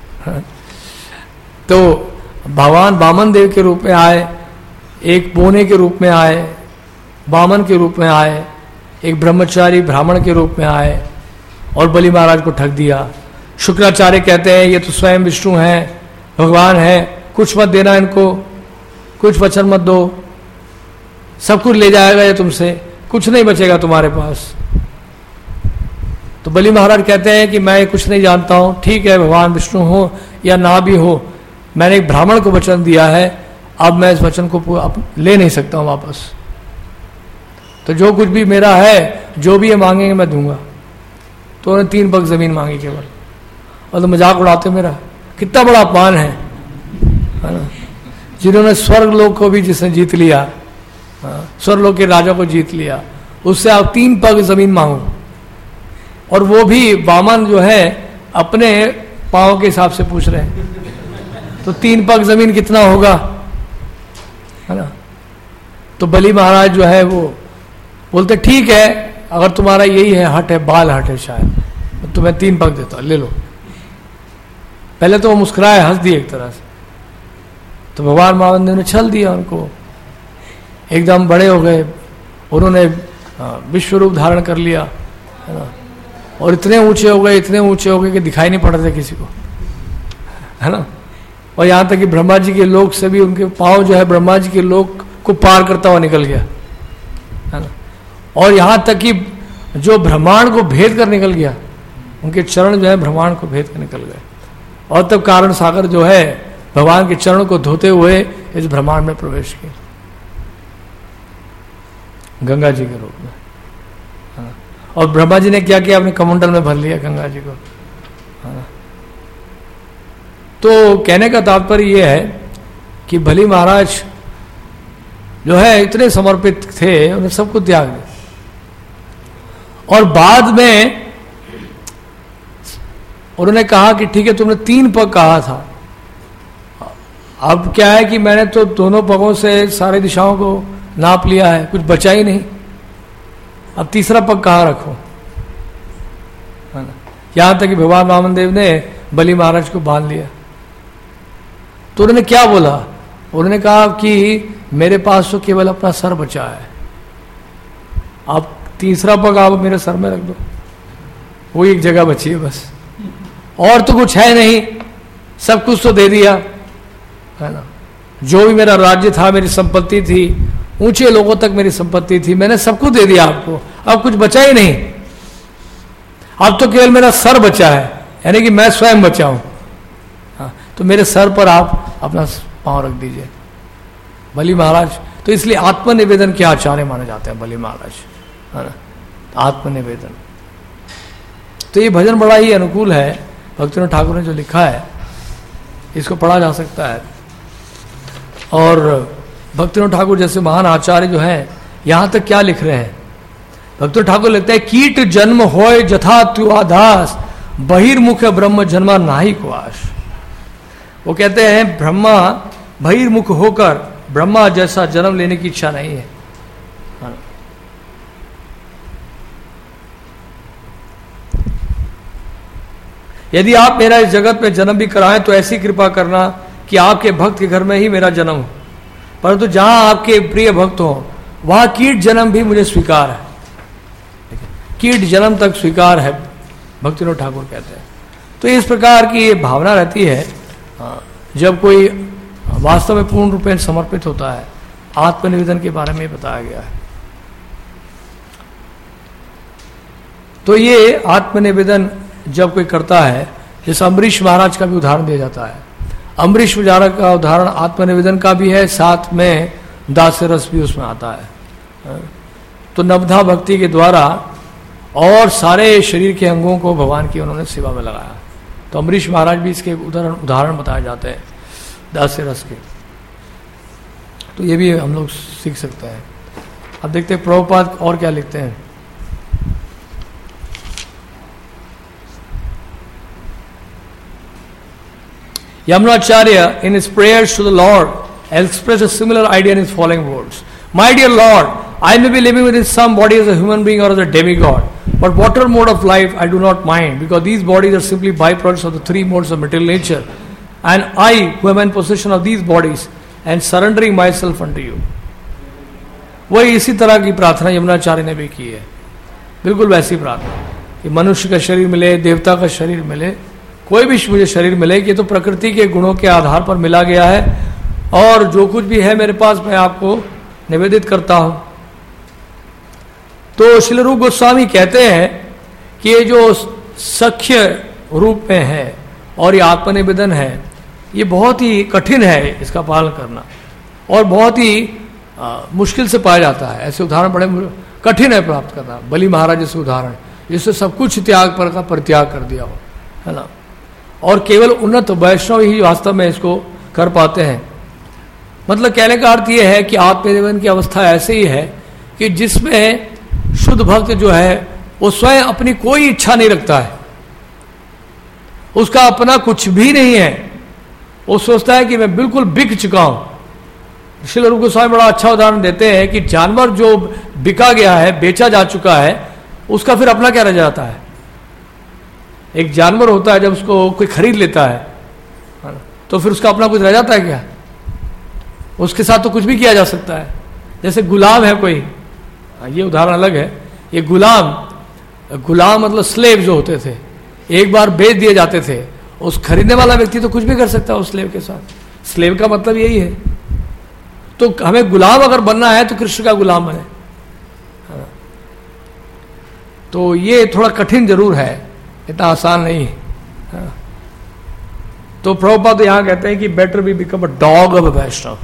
तो भगवान वामन देव के रूप में आए, एक बोने के रूप में आए, वामन के रूप में आए, एक ब्रह्मचारी ब्राह्मण के रूप में आए और बलि महाराज को ठग दिया। शुक्राचार्य कहते हैं ये तो स्वयं विष्णु हैं, भगवान है, कुछ मत देना इनको, कुछ वचन मत दो, सब कुछ ले जाएगा ये तुमसे, कुछ नहीं बचेगा तुम्हारे पास। तो बलि महाराज कहते हैं कि मैं कुछ नहीं जानता हूं, ठीक है भगवान विष्णु हो या ना भी हो, मैंने एक ब्राह्मण को वचन दिया है, अब मैं इस वचन को ले नहीं सकता हूं वापस। तो जो कुछ भी मेरा है, जो भी ये मांगेंगे मैं दूंगा। तो उन्होंने 3 पग जमीन मांगी केवल, और तो मजाक उड़ाते मेरा, कितना बड़ा अपमान है ना? जिन्होंने स्वर्ग लोक को भी जिसने जीत लिया, स्वर्ग लोक के राजा को जीत लिया, उससे आप 3 पग जमीन मांगो, और वो भी वामन जो है अपने पांव के हिसाब से पूछ रहे हैं। तो 3 पग जमीन कितना होगा, है ना? तो बलि महाराज जो है वो बोलते ठीक है, अगर तुम्हारा यही है, हट है, बाल हट है शायद, तो तुम्हें 3 पग देता, ले लो। पहले तो वो मुस्कुराए, हंस दिए एक तरह से। तो भगवान महादेव ने छल दिया उनको, एकदम बड़े हो गए, उन्होंने विश्व रूप धारण कर लिया, है ना? और इतने ऊंचे हो गए कि दिखाई नहीं पड़ते किसी को, है ना? और यहाँ तक कि ब्रह्मा जी के लोक से भी उनके पांव जो है ब्रह्मा जी के लोक को पार करता हुआ निकल गया, है ना? और यहाँ तक कि जो ब्रह्मांड को भेद कर निकल गया, उनके चरण जो है ब्रह्मांड को भेद कर निकल गए। और तब कारण सागर जो है भगवान के चरण को धोते हुए इस ब्रह्मांड में प्रवेश किया, गंगा जी के रूप में। और ब्रह्मा जी ने क्या किया, अपने कमंडल में भर लिया गंगा जी को। तो कहने का तात्पर्य यह है कि बलि महाराज जो है इतने समर्पित थे, उन्हें सब कुछ त्याग दिया। और बाद में उन्होंने कहा कि ठीक है तुमने 3 पग कहा था, अब क्या है कि मैंने तो दोनों पगों से सारी दिशाओं को नाप लिया है, कुछ बचा ही नहीं, अब तीसरा पग कहाँ रखो, है ना? यहां तक कि भगवान वामन देव ने बलि महाराज को बांध लिया। तो उन्होंने क्या बोला? उन्होंने कहा कि मेरे पास तो केवल अपना सर बचा है, आप तीसरा पग आप मेरे सर में रख दो, वो एक जगह बची है बस, और तो कुछ है नहीं, सब कुछ तो दे दिया है ना। जो भी मेरा राज्य था, मेरी संपत्ति थी, ऊंचे लोगों तक मेरी संपत्ति थी, मैंने सब कुछ दे दिया आपको, अब कुछ बचा ही नहीं, अब तो केवल मेरा सर बचा है, यानी कि मैं स्वयं बचा हूं। हाँ, तो मेरे सर पर आप अपना पांव रख दीजिए। बलि महाराज तो इसलिए आत्मनिवेदन के आचार्य माने जाते हैं बलि महाराज, है ना, आत्मनिवेदन। तो ये भजन बड़ा ही अनुकूल है, भक्तिनाथ ठाकुर ने जो लिखा है इसको पढ़ा जा सकता है। और भक्तिनाथ ठाकुर जैसे महान आचार्य जो हैं, यहां तक क्या लिख रहे हैं? भक्तिनाथ ठाकुर लिखते हैं, कीट जन्म होय जथा त्युआदास, बहिर्मुख ब्रह्म जन्मा नाही को आश। वो कहते हैं ब्रह्मा बहिर्मुख होकर ब्रह्मा जैसा जन्म लेने की इच्छा नहीं है। यदि आप मेरा इस जगत में जन्म भी कराएं तो ऐसी कृपा करना कि आपके भक्त के घर में ही मेरा जन्म हो, परंतु जहां आपके प्रिय भक्त हो वहां कीट जन्म भी मुझे स्वीकार है, कीट जन्म तक स्वीकार है, भक्तिनाथ ठाकुर कहते हैं। तो इस प्रकार की ये भावना रहती है जब कोई वास्तव में पूर्ण रूप में समर्पित होता है। आत्मनिवेदन के बारे में बताया गया है। तो ये आत्मनिवेदन जब कोई करता है, जैसे अम्बरीश महाराज का भी उदाहरण दिया जाता है, अम्बरीश महाराज का उदाहरण आत्मनिवेदन का भी है, साथ में दास्य रस भी उसमें आता है। तो नवधा भक्ति के द्वारा और सारे शरीर के अंगों को भगवान की उन्होंने सेवा में लगाया। तो अम्बरीश महाराज भी इसके उदाहरण बताए जाते हैं दास्य रस के। तो ये भी हम लोग सीख सकते हैं। अब देखते हैं प्रभुपाद और क्या लिखते हैं। Yamunacharya, in his prayers to the Lord, expressed a similar idea in his following words. My dear Lord, I may be living within some body as a human being or as a demigod, but whatever mode of life I do not mind, because these bodies are simply byproducts of the three modes of material nature, and I, who am in possession of these bodies, and surrendering myself unto you. वही इसी तरह की प्रार्थना यमुनाचार्य ने भी की है, बिल्कुल वैसी प्रार्थना कि मनुष्य का शरीर मिले, देवता का शरीर मिले, कोई भी मुझे शरीर मिले कि तो प्रकृति के गुणों के आधार पर मिला गया है, और जो कुछ भी है मेरे पास मैं आपको निवेदित करता हूं। तो श्रील रूप गोस्वामी कहते हैं कि ये जो सख्य रूप में है और ये आत्मनिवेदन है, ये बहुत ही कठिन है इसका पालन करना, और बहुत ही मुश्किल से पाया जाता है। ऐसे उदाहरण बड़े कठिन है प्राप्त करना। बलि महाराज जैसे उदाहरण, जिससे सब कुछ त्याग पर का परित्याग कर दिया हो, है ना, और केवल उन्नत वैष्णव ही वास्तव में इसको कर पाते हैं। मतलब कहने का अर्थ यह है कि आत्मनिवेदन की अवस्था ऐसे ही है कि जिसमें शुद्ध भक्त जो है वो स्वयं अपनी कोई इच्छा नहीं रखता है, उसका अपना कुछ भी नहीं है, वो सोचता है कि मैं बिल्कुल बिक चुका हूं। श्रील रूप गोस्वामी बड़ा अच्छा उदाहरण देते हैं कि जानवर जो बिका गया है, बेचा जा चुका है, उसका फिर अपना क्या रह जाता है। एक जानवर होता है, जब उसको कोई खरीद लेता है तो फिर उसका अपना कुछ रह जाता है क्या? उसके साथ तो कुछ भी किया जा सकता है। जैसे गुलाम है कोई, ये उदाहरण अलग है। ये गुलाम मतलब स्लेव जो होते थे, एक बार बेच दिए जाते थे, उस खरीदने वाला व्यक्ति तो कुछ भी कर सकता है उस स्लेव के साथ। स्लेव का मतलब यही है। तो हमें गुलाम अगर बनना है तो कृष्ण का गुलाम बने। तो ये थोड़ा कठिन जरूर है, इतना आसान नहीं है। तो प्रभुपाद यहां कहते हैं कि better be become a dog of a Vaishnava.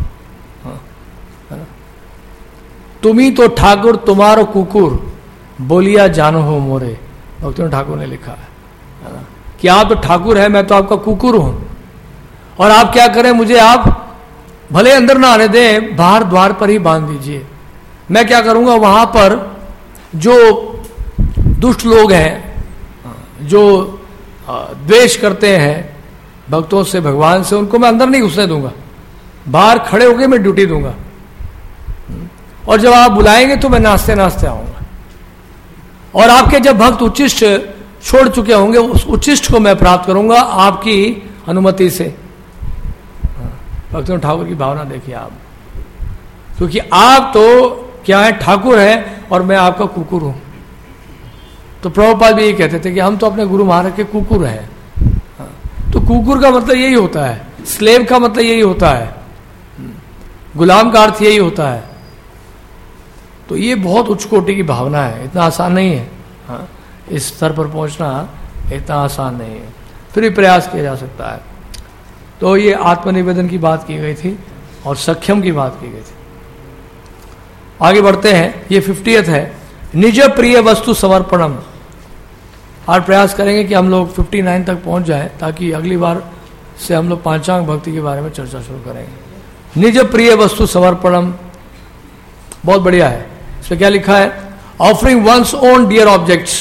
तुम्ही तो ठाकुर तुम्हारो कुकुर, बोलिया जानो हो मोरे। भक्तिनाथ ठाकुर ने लिखा है कि आप तो ठाकुर है, मैं तो आपका कुकुर हूं, और आप क्या करें, मुझे आप भले अंदर ना आने दें, बाहर द्वार पर ही बांध दीजिए। मैं क्या करूंगा, वहां पर जो दुष्ट लोग हैं, जो द्वेष करते हैं भक्तों से, भगवान से, उनको मैं अंदर नहीं घुसने दूंगा, बाहर खड़े होकर मैं ड्यूटी दूंगा, और जब आप बुलाएंगे तो मैं नाचते नाचते आऊंगा। और आपके जब भक्त उच्चिष्ट छोड़ चुके होंगे, उस उच्छिष्ट को मैं प्राप्त करूंगा आपकी अनुमति से। भक्तों ठाकुर की भावना देखिए आप, क्योंकि आप तो क्या है, ठाकुर है और मैं आपका कुकुर हूं। तो प्रभुपाद भी ये कहते थे कि हम तो अपने गुरु महाराज के कुकुर हैं। तो कुकुर का मतलब यही होता है, स्लेव का मतलब यही होता है, गुलाम का अर्थ यही होता है। तो ये बहुत उच्च कोटि की भावना है, इतना आसान नहीं है। हाँ, इस स्तर पर पहुंचना इतना आसान नहीं है, फिर भी प्रयास किया जा सकता है। तो ये आत्मनिवेदन की बात की गई थी और सख्यम की बात की गई थी। आगे बढ़ते हैं, ये 50th है, निज प्रिय वस्तु समर्पणम। और प्रयास करेंगे कि हम लोग 59 तक पहुंच जाएं, ताकि अगली बार से हम लोग पांचांग भक्ति के बारे में चर्चा शुरू करेंगे। निज प्रिय वस्तु समर्पणम, बहुत बढ़िया है। इसमें क्या लिखा है? Offering one's own dear objects,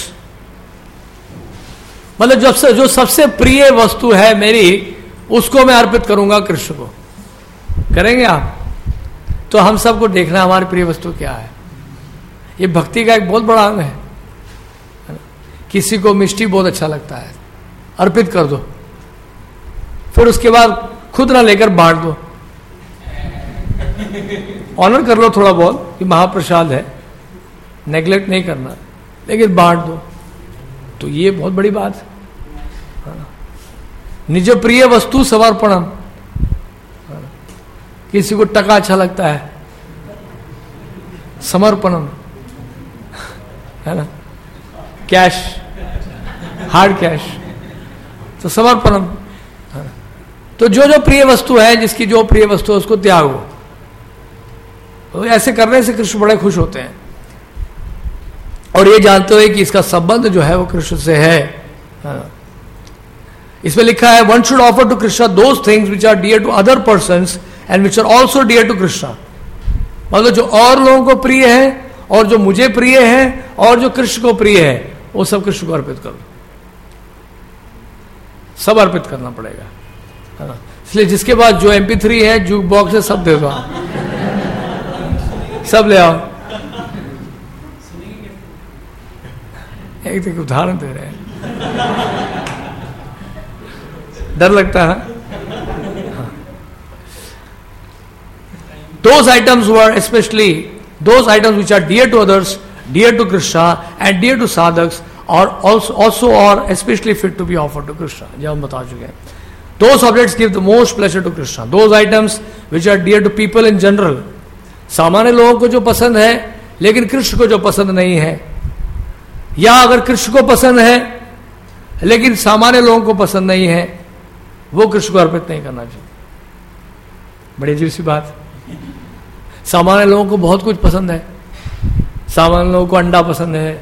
मतलब जो सबसे प्रिय वस्तु है मेरी, उसको मैं अर्पित करूंगा कृष्ण को। करेंगे आप? तो हम सबको देखना हमारी प्रिय वस्तु क्या है। ये भक्ति का एक बहुत बड़ा अंग है। किसी को मिष्टी बहुत अच्छा लगता है, अर्पित कर दो, फिर उसके बाद खुद ना लेकर बांट दो। ऑनर कर लो थोड़ा बहुत कि महाप्रसाद है, नेग्लेक्ट नहीं करना, लेकिन बांट दो। तो ये बहुत बड़ी बात है। निज प्रिय वस्तु समर्पणम। किसी को टका अच्छा लगता है, समर्पणम, है ना, कैश, हार्ड कैश, तो समर्पणम। तो जो प्रिय वस्तु है, जिसकी जो प्रिय वस्तु है, उसको त्यागो। तो ऐसे करने से कृष्ण बड़े खुश होते हैं, और ये जानते हुए कि इसका संबंध जो है वो कृष्ण से है। इसमें लिखा है, one should offer to Krishna those things which are dear to other persons and which are also dear to Krishna. मतलब जो और लोगों को प्रिय है, और जो मुझे प्रिय है, और जो कृष्ण को प्रिय है, वो सब कृष्ण को अर्पित करो। सब अर्पित करना पड़ेगा, है ना। इसलिए जिसके पास जो MP3 है, जूक बॉक्स है, सब दे दो, सब ले आओ। एक उदाहरण दे रहे हैं, डर लगता है। Those items were especially those items which are dear to others, dear to Krishna, and dear to sadhaks, or also or especially fit to be offered to Krishna. जब हम बता चुके हैं, those objects give the most pleasure to Krishna. Those items which are dear to people in general, सामान्य लोगों को जो पसंद है, लेकिन कृष्ण को जो पसंद नहीं है, या अगर कृष्ण को पसंद है लेकिन सामान्य लोगों को पसंद नहीं है, वो कृष्ण को अर्पित नहीं करना चाहिए। बड़ी अजीब सी बात। सामान्य लोगों को बहुत कुछ पसंद है, सामान्य लोगों को अंडा पसंद है,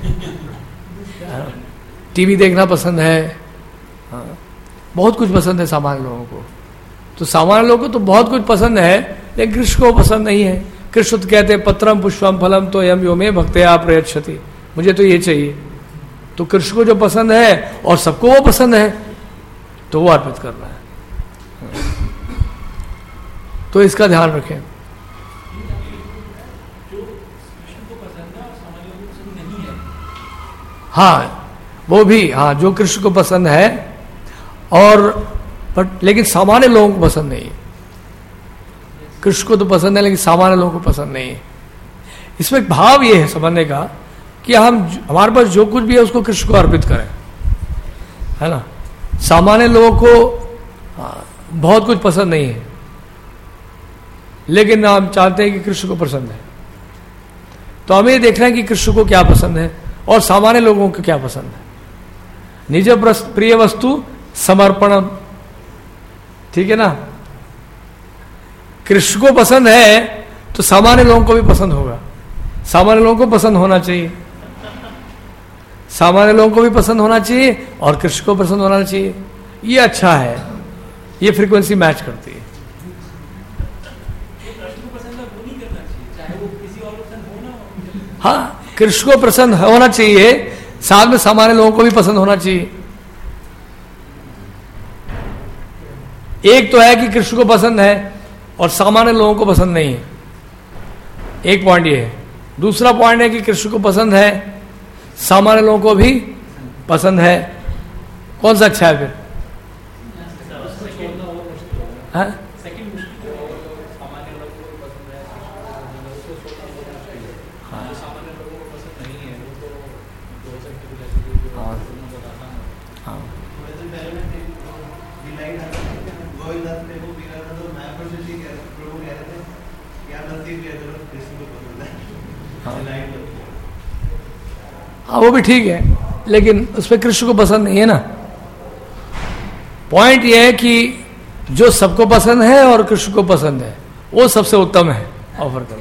टीवी देखना पसंद है, बहुत कुछ पसंद है सामान्य लोगों को। तो सामान्य लोगों को तो बहुत कुछ पसंद है, लेकिन कृष्ण को पसंद नहीं है। कृष्ण तो कहते हैं, पत्रम पुष्पम फलम तो यम यो मे भक्त्या प्रयच्छति, मुझे तो ये चाहिए। तो कृष्ण को जो पसंद है और सबको वो पसंद है, तो वो अर्पित करना है। तो इसका ध्यान रखें। हाँ, वो भी, हाँ, जो कृष्ण को पसंद है और बट लेकिन सामान्य लोगों को पसंद नहीं है। कृष्ण को तो पसंद है, लेकिन सामान्य लोगों को पसंद नहीं है। इसमें एक भाव ये है समझने का कि हमारे पास जो कुछ भी है उसको कृष्ण को अर्पित करें, है ना। सामान्य लोगों को बहुत कुछ पसंद नहीं है, लेकिन हम चाहते हैं कि कृष्ण को पसंद है। तो हमें ये देखना है कि कृष्ण को क्या पसंद है और सामान्य लोगों को क्या पसंद है। निज प्रिय वस्तु समर्पणम, ठीक है ना। कृष्ण को पसंद है तो सामान्य लोगों को भी पसंद होगा, सामान्य लोगों को पसंद होना चाहिए, सामान्य लोगों को भी पसंद होना चाहिए और कृष्ण को पसंद होना चाहिए। ये अच्छा है, ये फ्रीक्वेंसी मैच करती है। हाँ, कृष्ण को पसंद होना चाहिए, साथ में सामान्य लोगों को भी पसंद होना चाहिए। एक तो है कि कृष्ण को पसंद है और सामान्य लोगों को पसंद नहीं है, एक पॉइंट ये है। दूसरा पॉइंट है कि कृष्ण को पसंद है, सामान्य लोगों को भी पसंद है, कौन सा अच्छा है फिर? हाँ? हाँ वो भी ठीक है, लेकिन उसमें कृष्ण को पसंद नहीं है ना। पॉइंट ये है कि जो सबको पसंद है और कृष्ण को पसंद है वो सबसे उत्तम है, ऑफर करो।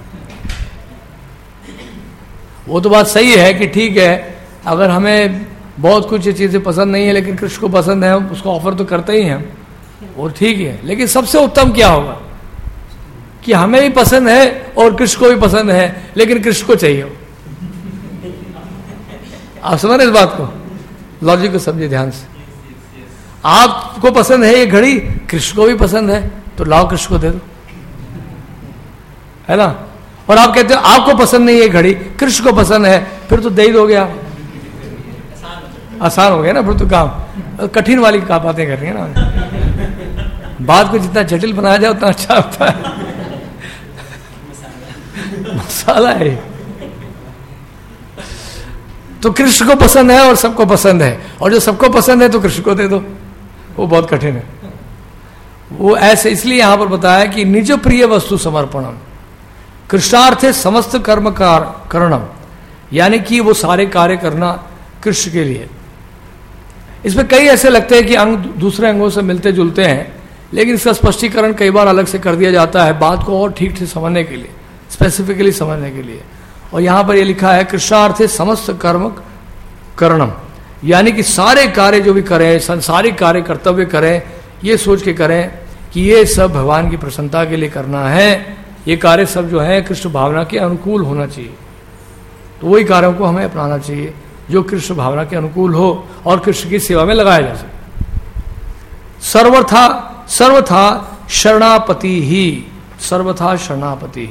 वो तो बात सही है कि ठीक है, अगर हमें बहुत कुछ चीजें पसंद नहीं है लेकिन कृष्ण को पसंद है, उसको ऑफर तो करते ही हैं, वो ठीक है। लेकिन सबसे उत्तम क्या होगा कि हमें भी पसंद है और कृष्ण को भी पसंद है, लेकिन कृष्ण को चाहिए हो। आप समझ रहे इस बात को, लॉजिक को समझिए ध्यान से। आपको पसंद है ये घड़ी, कृष्ण को भी पसंद है, तो लाओ कृष्ण को दे दो, है ना। और आप कहते हो आपको पसंद नहीं है घड़ी, कृष्ण को पसंद है, फिर तो दे ही दोगे आप, आसान हो गया ना फिर तो काम। कठिन वाली का बातें कर रही है ना, बात को जितना जटिल बनाया जाए उतना अच्छा होता है। मसाला है। तो कृष्ण को पसंद है और सबको पसंद है, और जो सबको पसंद है तो कृष्ण को दे दो, वो बहुत कठिन है। वो ऐसे इसलिए यहां पर बताया कि निज प्रिय वस्तु समर्पणम कृष्णार्थे समस्त कर्म करणम, यानी कि वो सारे कार्य करना कृष्ण के लिए। इसमें कई ऐसे लगते हैं कि अंग दूसरे अंगों से मिलते जुलते हैं, लेकिन इसका स्पष्टीकरण कई बार अलग से कर दिया जाता है बात को और ठीक से समझने के लिए, स्पेसिफिकली समझने के लिए। और यहां पर यह लिखा है कृष्णार्थे समस्त कर्म करणम, यानी कि सारे कार्य जो भी करें, संसारिक कार्य कर्तव्य करें, ये सोच के करें कि ये सब भगवान की प्रसन्नता के लिए करना है, ये कार्य सब जो है कृष्ण भावना के अनुकूल होना चाहिए। तो वही कार्यों को हमें अपनाना चाहिए जो कृष्ण भावना के अनुकूल हो और कृष्ण की सेवा में लगाया जा सके। सर्वथा शरणापति ही, सर्वथा शरणापति।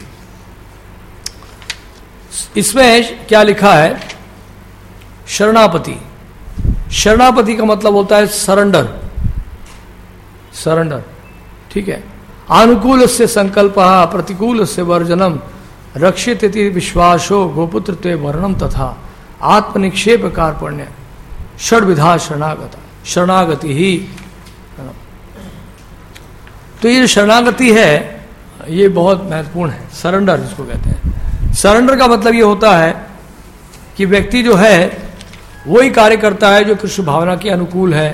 इसमें क्या लिखा है? शरणापति। शरणापति का मतलब होता है सरेंडर, सरेंडर, ठीक है। अनुकूल से संकल्प, प्रतिकूल से वर्जनम, रक्षित विश्वासो गोपुत्र ते वर्णम तथा आत्मनिक्षेप कार्पण्य षड्विधा शरणागति ही। तो ये शरणागति है ये बहुत महत्वपूर्ण है। सरेंडर जिसको कहते हैं, सरेंडर का मतलब ये होता है कि व्यक्ति जो है वही कार्य करता है जो कृष्ण भावना के अनुकूल है,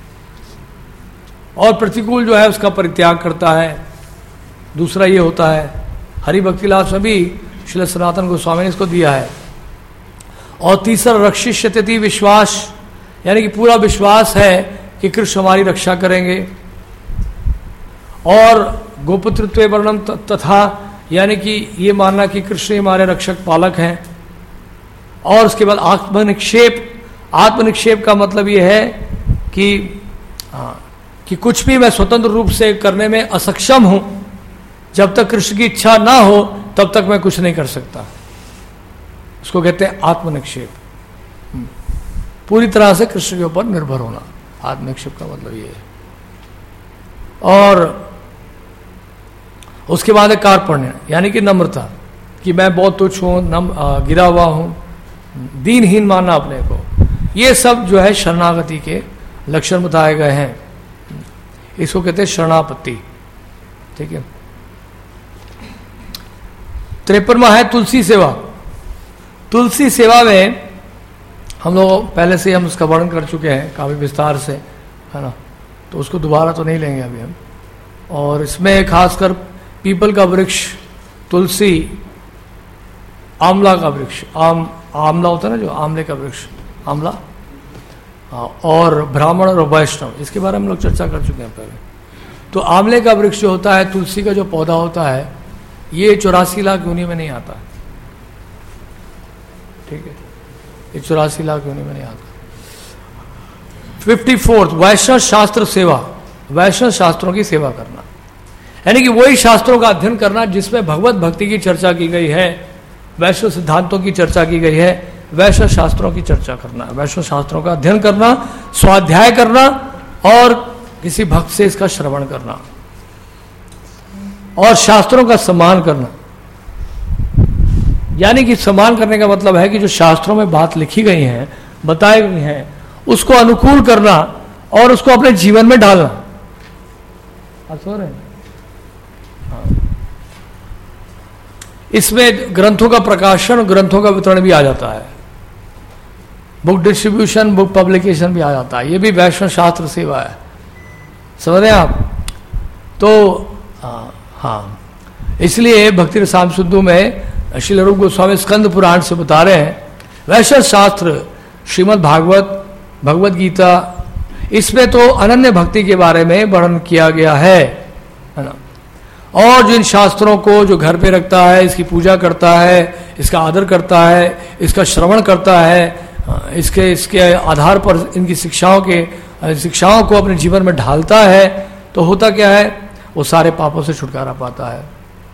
और प्रतिकूल जो है उसका परित्याग करता है। दूसरा ये होता है, हरि भक्ति लाभ सभी श्री सनातन गोस्वामी ने इसको दिया है। और तीसरा रक्षिष्यति विश्वास, यानी कि पूरा विश्वास है कि कृष्ण हमारी रक्षा करेंगे। और गोपुत्रत्व वर्णम तथा, यानी कि ये मानना कि कृष्ण हमारे रक्षक पालक हैं। और उसके बाद आत्मनिक्षेप। आत्मनिक्षेप का मतलब ये है कि कुछ भी मैं स्वतंत्र रूप से करने में असक्षम हूं, जब तक कृष्ण की इच्छा ना हो तब तक मैं कुछ नहीं कर सकता। उसको कहते हैं आत्मनिक्षेप। पूरी तरह से कृष्ण के ऊपर निर्भर होना, आत्मनिक्षेप का मतलब ये है। और उसके बाद है कार्पण्य, यानी कि नम्रता, कि मैं बहुत तुच्छ हूं, गिरा हुआ हूं, दीनहीन मानना अपने को। ये सब जो है शरणागति के लक्षण बताए गए हैं। इसको कहते हैं शरणापत्ति, ठीक है। 53वां है तुलसी सेवा। तुलसी सेवा में हम लोग पहले से हम उसका वर्णन कर चुके हैं काफी विस्तार से, है ना, तो उसको दोबारा तो नहीं लेंगे अभी हम। और इसमें खासकर पीपल का वृक्ष, तुलसी, आंवला का वृक्ष, आंवला होता है ना जो आंवले का वृक्ष, आंवला, और ब्राह्मण और वैष्णव, इसके बारे में हम लोग चर्चा कर चुके हैं पहले। तो आंवले का वृक्ष जो होता है, तुलसी का जो पौधा होता है, ये 84 लाख योनि में नहीं आता, ठीक है, ये 84 लाख योनि में नहीं आता। 54 वैष्णव शास्त्र सेवा। वैष्णव शास्त्रों की सेवा करना, यानी कि वही शास्त्रों का अध्ययन करना जिसमें भगवत भक्ति की चर्चा की गई है, वैष्णव सिद्धांतों की चर्चा की गई है, वैश्य शास्त्रों की चर्चा करना, वैश्य शास्त्रों का अध्ययन करना, स्वाध्याय करना और किसी भक्त से इसका श्रवण करना और शास्त्रों का सम्मान करना। यानी कि सम्मान करने का मतलब है कि जो शास्त्रों में बात लिखी गई है, बताई गई है, उसको अनुकूल करना और उसको अपने जीवन में डालना। आप सो रहे हैं? इसमें ग्रंथों का प्रकाशन, ग्रंथों का वितरण भी आ जाता है, बुक डिस्ट्रीब्यूशन, बुक पब्लिकेशन भी आ जाता है। ये भी वैष्णव शास्त्र सेवा है, समझ रहे हैं आप? तो हाँ, इसलिए भक्ति रसायन सिंधु में श्रील रूप गोस्वामी स्कंद पुराण से बता रहे हैं, वैष्णव शास्त्र, श्रीमद् भागवत, भगवद गीता, इसमें तो अनन्य भक्ति के बारे में वर्णन किया गया है ना। और जिन शास्त्रों को जो घर पे रखता है, इसकी पूजा करता है, इसका आदर करता है, इसका श्रवण करता है, इसके आधार पर इनकी शिक्षाओं को अपने जीवन में ढालता है, तो होता क्या है, वो सारे पापों से छुटकारा पाता है।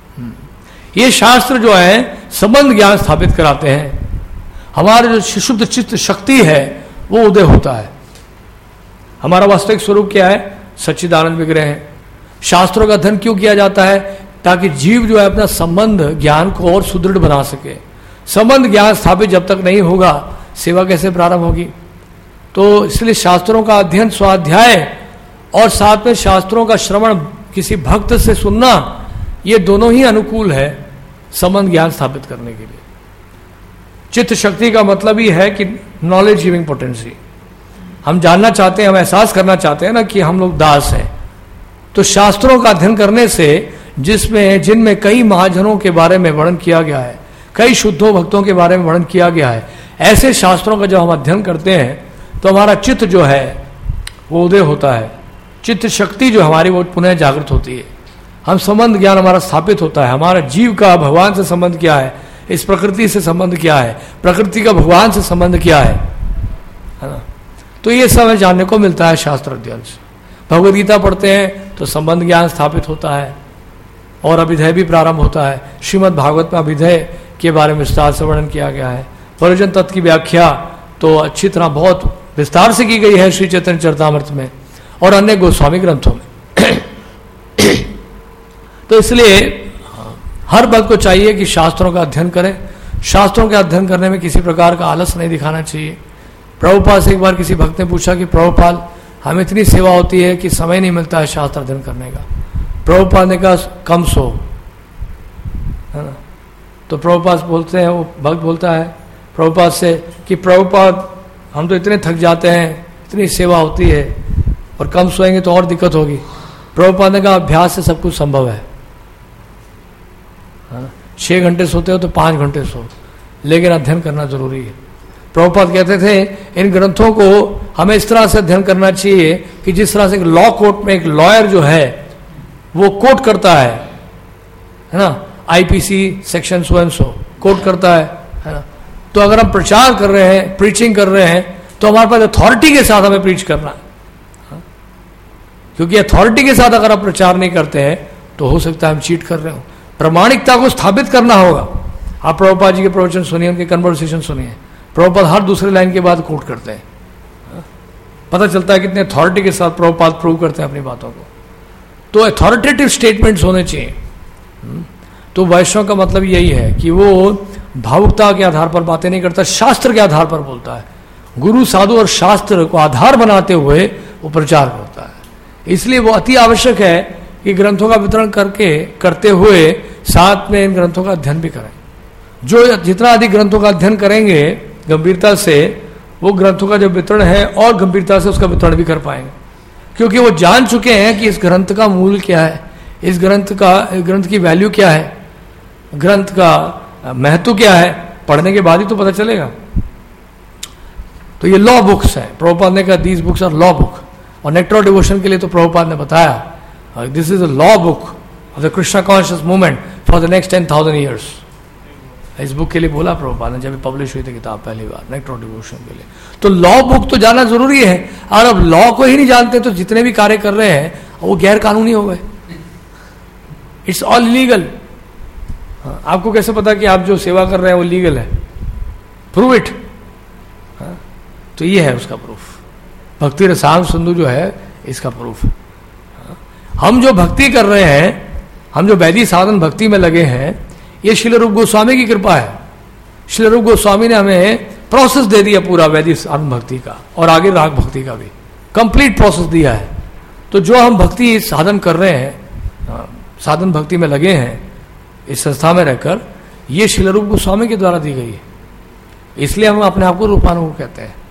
ये शास्त्र जो है संबंध ज्ञान स्थापित कराते हैं, हमारे जो शुद्ध चित्त शक्ति है वो उदय होता है। हमारा वास्तविक स्वरूप क्या है? सच्चिदानंद विग्रह है। शास्त्रों का अध्ययन क्यों किया जाता है? ताकि जीव जो है अपना संबंध ज्ञान को और सुदृढ़ बना सके। संबंध ज्ञान स्थापित जब तक नहीं होगा, सेवा कैसे प्रारंभ होगी? तो इसलिए शास्त्रों का अध्ययन, स्वाध्याय और साथ में शास्त्रों का श्रवण किसी भक्त से सुनना, ये दोनों ही अनुकूल है संबंध ज्ञान स्थापित करने के लिए। चित्त शक्ति का मतलब ही है कि नॉलेज गिविंग पोटेंसी। हम जानना चाहते हैं, हम एहसास करना चाहते हैं ना कि हम लोग दास हैं। तो शास्त्रों का अध्ययन करने से, जिनमें कई महाजनों के बारे में वर्णन किया गया है, कई शुद्धों भक्तों के बारे में वर्णन किया गया है, ऐसे शास्त्रों का जब हम अध्ययन करते हैं तो हमारा चित्त जो है वो उदय होता है। चित्त शक्ति जो हमारी वो पुनः जागृत होती है। हम संबंध ज्ञान हमारा स्थापित होता है। हमारा जीव का भगवान से संबंध क्या है, इस प्रकृति से संबंध क्या है, प्रकृति का भगवान से संबंध क्या है ना? तो ये सब जानने को मिलता है शास्त्र अध्ययन से। भगवद गीता पढ़ते हैं तो संबंध ज्ञान स्थापित होता है और अभिधेय भी प्रारंभ होता है। श्रीमद् भागवत में अभिधेय के बारे में विस्तार से वर्णन किया गया है। प्रयोजन तत्व की व्याख्या तो अच्छी तरह बहुत विस्तार से की गई है श्री चैतन्य चरितामृत में और अन्य गोस्वामी ग्रंथों में। तो इसलिए हर भक्त को चाहिए कि शास्त्रों का अध्ययन करें। शास्त्रों के अध्ययन करने में किसी प्रकार का आलस नहीं दिखाना चाहिए। प्रभुपाद से एक बार किसी भक्त ने पूछा कि प्रभुपाद, हमें इतनी सेवा होती है कि समय नहीं मिलता है शास्त्र अध्ययन करने का। प्रभुपाद ने कहा कम सो, है ना? तो प्रभुपाद बोलते हैं, वो भक्त बोलता है प्रभुपाद से कि प्रभुपाद, हम तो इतने थक जाते हैं, इतनी सेवा होती है और कम सोएंगे तो और दिक्कत होगी। प्रभुपाद ने कहा अभ्यास से सब कुछ संभव है ना? 6 घंटे सोते हो तो 5 घंटे सो, लेकिन अध्ययन करना जरूरी है। प्रभुपाद कहते थे इन ग्रंथों को हमें इस तरह से अध्ययन करना चाहिए कि जिस तरह से एक लॉ कोर्ट में एक लॉयर जो है वो कोर्ट करता है ना, IPC section so and so court करता है ना? तो अगर हम प्रचार कर रहे हैं, प्रीचिंग कर रहे हैं, तो हमारे पास अथॉरिटी के साथ हमें प्रीच करना है। क्योंकि अथॉरिटी के साथ अगर आप प्रचार नहीं करते हैं तो हो सकता है हम चीट कर रहे हो। प्रामाणिकता को स्थापित करना होगा। आप प्रभुपाद जी के प्रवचन सुनिए, उनके कन्वर्सेशन सुनिए। प्रभुपाद हर दूसरे लाइन के बाद कोट करते हैं। पता चलता है कितने अथॉरिटी के साथ प्रभुपाद प्रूव करते हैं अपनी बातों को। तो अथॉरिटेटिव स्टेटमेंट्स होने चाहिए। तो वैष्णव का मतलब यही है कि वो भावुकता के आधार पर बातें नहीं करता, शास्त्र के आधार पर बोलता है। गुरु, साधु और शास्त्र को आधार बनाते हुए वो प्रचार करता है। इसलिए वो अति आवश्यक है कि ग्रंथों का वितरण करते हुए साथ में इन ग्रंथों का अध्ययन भी करें। जो जितना अधिक ग्रंथों का अध्ययन करेंगे गंभीरता से, वो ग्रंथों का जो वितरण है और गंभीरता से उसका वितरण भी कर पाएंगे। क्योंकि वो जान चुके हैं कि इस ग्रंथ का मूल क्या है, इस ग्रंथ की वैल्यू क्या है, ग्रंथ का महत्व क्या है। पढ़ने के बाद ही तो पता चलेगा। तो ये लॉ बुक्स हैं। प्रभुपाद ने कहा these books are law book. और नेक्टर ऑफ डिवोशन के लिए तो प्रभुपाद ने बताया this is a law book of the Krishna conscious movement for the next 10,000 years. इस बुक के लिए बोला प्रभुपाद ने जब पब्लिश हुई थी किताब पहली बार नेक्टर ऑफ डिवोशन के लिए। तो लॉ बुक तो जानना जरूरी है। और अब लॉ को ही नहीं जानते तो जितने भी कार्य कर रहे हैं वो गैर कानूनी हो गए। It's all legal. आपको कैसे पता कि आप जो सेवा कर रहे हैं वो लीगल है? Prove it. तो ये है उसका प्रूफ। भक्ति रसायन सिंधु जो है इसका प्रूफ है। हम जो भक्ति कर रहे हैं, हम जो वैदिक साधन भक्ति में लगे हैं, ये श्रील रूप गोस्वामी की कृपा है। श्रील रूप गोस्वामी ने हमें प्रोसेस दे दिया पूरा वैदिक साधन भक्ति का और आगे राग भक्ति का भी कंप्लीट प्रोसेस दिया है। तो जो हम भक्ति साधन कर रहे हैं, साधन भक्ति में लगे हैं इस संस्था में रहकर, ये श्रील रूप गोस्वामी के द्वारा दी गई है। इसलिए हम अपने आप को रूपानुग कहते हैं।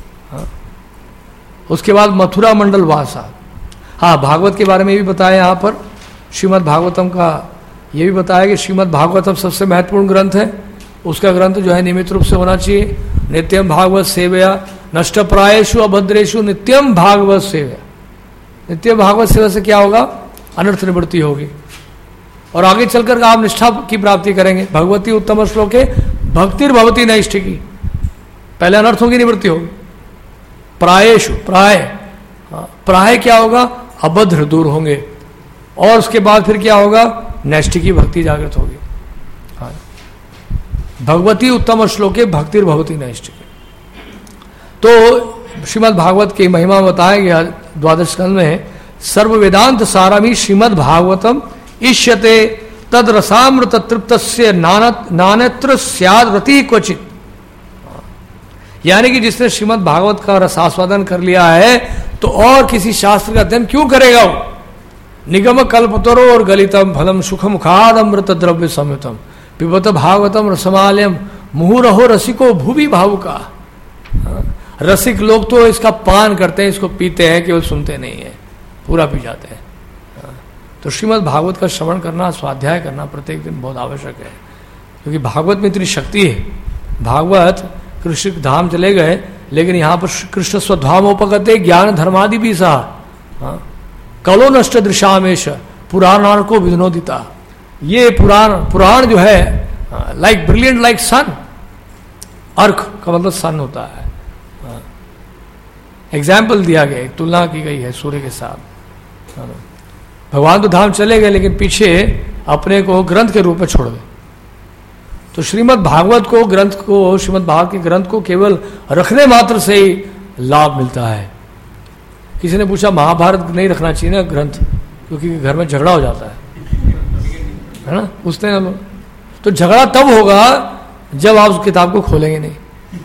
उसके बाद मथुरा मंडल वासा। हाँ, भागवत के बारे में भी बताया यहाँ पर, श्रीमद् भागवतम का ये भी बताया कि श्रीमद् भागवतम सबसे महत्वपूर्ण ग्रंथ है। उसका ग्रंथ जो है नियमित रूप से होना चाहिए। नित्यम भागवत सेवया नष्ट प्रायेषु अभद्रेषु नित्यम भागवत सेवया। नित्यम भागवत सेवा से क्या होगा? अनर्थ निवृत्ति होगी और आगे चलकर आप निष्ठा की प्राप्ति करेंगे। भगवती उत्तम श्लोके भक्तिर भवती नैष्ठिकी। पहले अनर्थों की निवृत्ति होगी। प्रायेषु, प्राय क्या होगा? अभद्र दूर होंगे और उसके बाद फिर क्या होगा? नैष्ठिकी भक्ति जागृत होगी। भगवती उत्तम श्लोके भक्तिर भवती नैष्ठिकी। तो श्रीमद् भागवत की महिमा बताया गया 12 स्कंद में। सर्व वेदांत सारामी श्रीमद् भागवतम इष्यते तद रसामृत तृप्तस्य नानत्र स्याद रति क्वचित। यानी कि जिसने श्रीमद् भागवत का रसास्वादन कर लिया है तो और किसी शास्त्र का अध्ययन क्यों करेगा वो? निगम कल्पतरो और गलितम फलम सुखम खाद अमृत द्रव्य संयुतम पिबत भागवतम रसमालयम मुहुरहो रसिको भूवि भावुका। रसिक लोग तो इसका पान करते हैं, इसको पीते हैं, केवल सुनते नहीं है, पूरा पी जाते हैं। तो श्रीमद् भागवत का श्रवण करना, स्वाध्याय करना प्रत्येक दिन बहुत आवश्यक है, क्योंकि भागवत में इतनी शक्ति है। भागवत कृष्ण धाम चले गए, लेकिन यहाँ पर कृष्ण स्वधामोपगते ज्ञान धर्मादि भी सहा कलो नष्ट दृशामेश पुराण को विनोदिता। ये पुराण जो है लाइक ब्रिलियंट लाइक सन। अर्क का मतलब सन होता है। एग्जाम्पल दिया गया, तुलना की गई है सूर्य के साथ। भगवान तो धाम चले गए, लेकिन पीछे अपने को ग्रंथ के रूप में छोड़ गए। तो श्रीमद् भागवत को, ग्रंथ को, श्रीमद् भागवत के ग्रंथ को केवल रखने मात्र से ही लाभ मिलता है। किसी ने पूछा महाभारत नहीं रखना चाहिए ना ग्रंथ, क्योंकि घर में झगड़ा हो जाता है ना? पूछते हैं लोग। तो झगड़ा तब होगा जब आप उस किताब को खोलेंगे नहीं।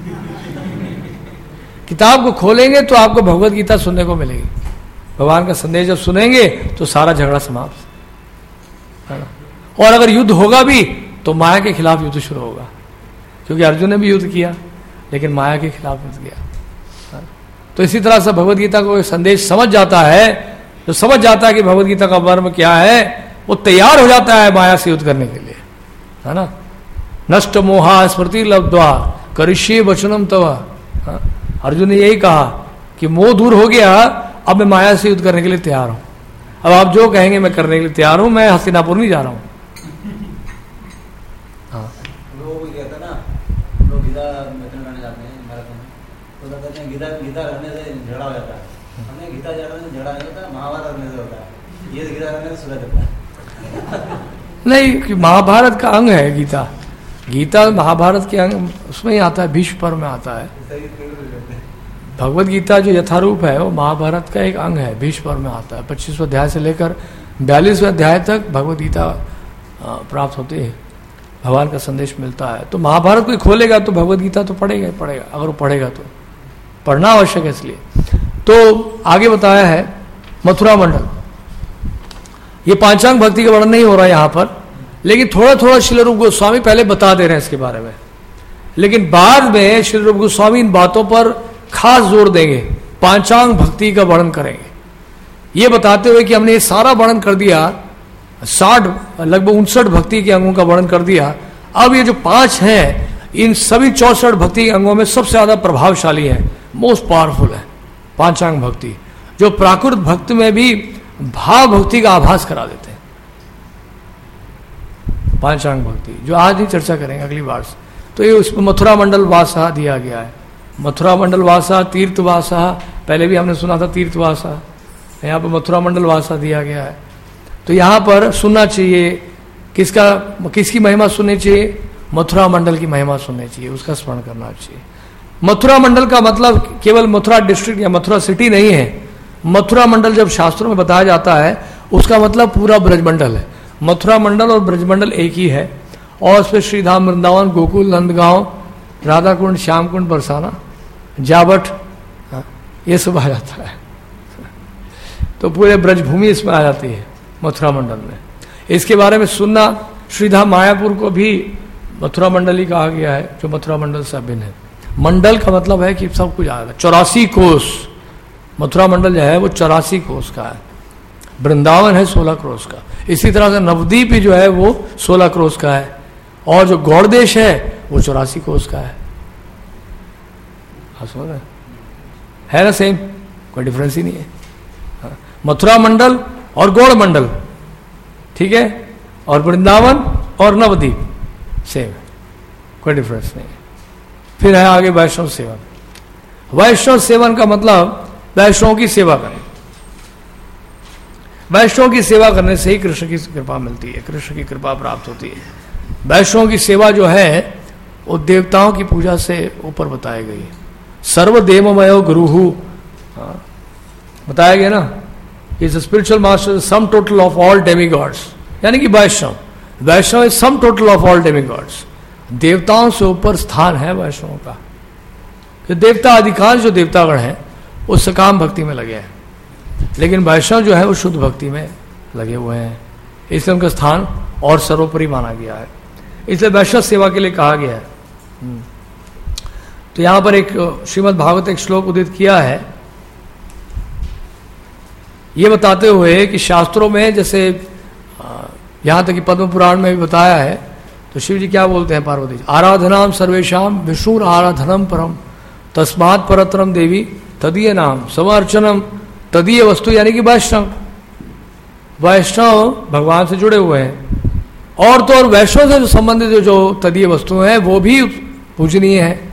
किताब को खोलेंगे तो आपको भगवत गीता सुनने को मिलेगी। भगवान का संदेश जब सुनेंगे तो सारा झगड़ा समाप्त है ना। और अगर युद्ध होगा भी तो माया के खिलाफ युद्ध शुरू होगा, क्योंकि अर्जुन ने भी युद्ध किया, लेकिन माया के खिलाफ युद्ध किया। तो इसी तरह से भगवत गीता को संदेश समझ जाता है, जो समझ जाता है कि भगवत गीता का मर्म क्या है, वो तैयार हो जाता है माया से युद्ध करने के लिए, है ना। नष्ट मोहा स्मृति लब्ध्वा करिष्ये वचनम तव। अर्जुन ने यही कहा कि मोह दूर हो गया, अब मैं माया से युद्ध करने के लिए तैयार हूं। अब आप जो कहेंगे मैं करने के लिए तैयार हूं, मैं हस्तिनापुर नहीं जा रहा हूं। गीता रखने से झगड़ा हो जाता है। हमने गीता रखने से झगड़ा नहीं होता, महाभारत रखने से होता है। ये गीता रखने से सुलझ जाता है। नहीं, कि महाभारत का अंग है गीता। गीता महाभारत के अंग उसमें ही आता है, भीष्म पर्व में आता है। भगवत गीता जो यथारूप है वो महाभारत का एक अंग है, भीष्म पर्व में आता है। 25वें अध्याय से लेकर 42वें अध्याय तक भगवत गीता प्राप्त होती है, भगवान का संदेश मिलता है। तो महाभारत कोई खोलेगा तो भगवत गीता तो पढ़ेगा ही पढ़ेगा, अगर वो पढ़ेगा तो पढ़ना आवश्यक है। इसलिए तो आगे बताया है मथुरा मंडल। ये पांचांग भक्ति का वर्णन नहीं हो रहा है यहाँ पर, लेकिन थोड़ा थोड़ा श्रील रूप गोस्वामी पहले बता दे रहे हैं इसके बारे में, लेकिन बाद में श्रील रूप गोस्वामी इन बातों पर खास जोर देंगे, पांचांग भक्ति का वर्णन करेंगे, ये बताते हुए कि हमने ये सारा वर्णन कर दिया, 60 लगभग 59 भक्ति के अंगों का वर्णन कर दिया। अब ये जो 5 हैं, इन सभी 64 भक्ति के अंगों में सबसे ज्यादा प्रभावशाली है, मोस्ट पावरफुल है पांचांग भक्ति, जो प्राकृत भक्ति में भी भाव भक्ति का आभास करा देते हैं। पांचांग भक्ति जो आज ही चर्चा करेंगे अगली बार से। तो ये उसमें मथुरा मंडल वासा दिया गया है। मथुरा मंडल वासा, तीर्थ वासा, पहले भी हमने सुना था तीर्थ वासा, यहाँ पर मथुरा मंडल वासा दिया गया है। तो यहाँ पर सुनना चाहिए, किसकी महिमा सुननी चाहिए? मथुरा मंडल की महिमा सुननी चाहिए, उसका स्मरण करना चाहिए। मथुरा मंडल का मतलब केवल मथुरा डिस्ट्रिक्ट या मथुरा सिटी नहीं है। मथुरा मंडल जब शास्त्रों में बताया जाता है उसका मतलब पूरा ब्रजमंडल है। मथुरा मंडल और ब्रजमंडल एक ही है, और उस पर श्रीधाम, वृंदावन, गोकुल, नंदगांव, राधा कुंड, श्याम कुंड, बरसाना, जावट, ये सब आ जाता है। तो पूरे ब्रजभूमि इसमें आ जाती है मथुरा मंडल में। इसके बारे में सुनना, श्रीधाम मायापुर को भी मथुरा मंडल ही कहा गया है, जो मथुरा मंडल से अभिन्न है। मंडल का मतलब है कि सब कुछ आएगा। 84 कोस मथुरा मंडल जो है वो 84 कोस का है। वृंदावन है 16 क्रोस का। इसी तरह से नवद्वीप जो है वो 16 क्रोस का है, और जो गौड़ देश है वो 84 कोस का है। समझ रहे है ना? सेम, कोई डिफरेंस ही नहीं है। मथुरा मंडल और गौड़ मंडल, ठीक है, और वृंदावन और नवद्वीप सेम है, कोई डिफरेंस नहीं है। फिर है आगे वैष्णव सेवन। वैष्णव सेवन का मतलब वैष्णव की सेवा करना। वैष्णव की सेवा करने से ही कृष्ण की कृपा मिलती है, कृष्ण की कृपा प्राप्त होती है। वैष्णव की सेवा जो है वो देवताओं की पूजा से ऊपर बताई गई है। सर्वदेवमयो गुरुहु बताया गया ना, is spiritual master, sum total of all demigods, यानी कि Vaishnava is sum total of all demigods. देवताओं से ऊपर स्थान है वैष्णव का, कि देवता अधिकांश जो देवतागण हैं वो सकाम भक्ति में लगे हैं, लेकिन वैष्णव जो है वो शुद्ध भक्ति में लगे हुए हैं, इसलिए उनका स्थान और सर्वोपरि माना गया है। इसलिए वैष्णव सेवा के लिए कहा गया है। तो यहां पर एक श्रीमद् भागवत एक श्लोक उदित किया है, ये बताते हुए कि शास्त्रों में जैसे यहां तक कि पद्म पुराण में भी बताया है, तो शिव जी क्या बोलते हैं पार्वती जी, आराधनाम सर्वेशाम विष्णु आराधनम परम तस्मात् परत्रम देवी तदीय नाम समर्चनम तदीय वस्तु, यानी कि वैष्णव भगवान से जुड़े हुए हैं, और तो और वैष्णव से संबंधित जो तदीय वस्तु हैं वो भी पूजनीय है।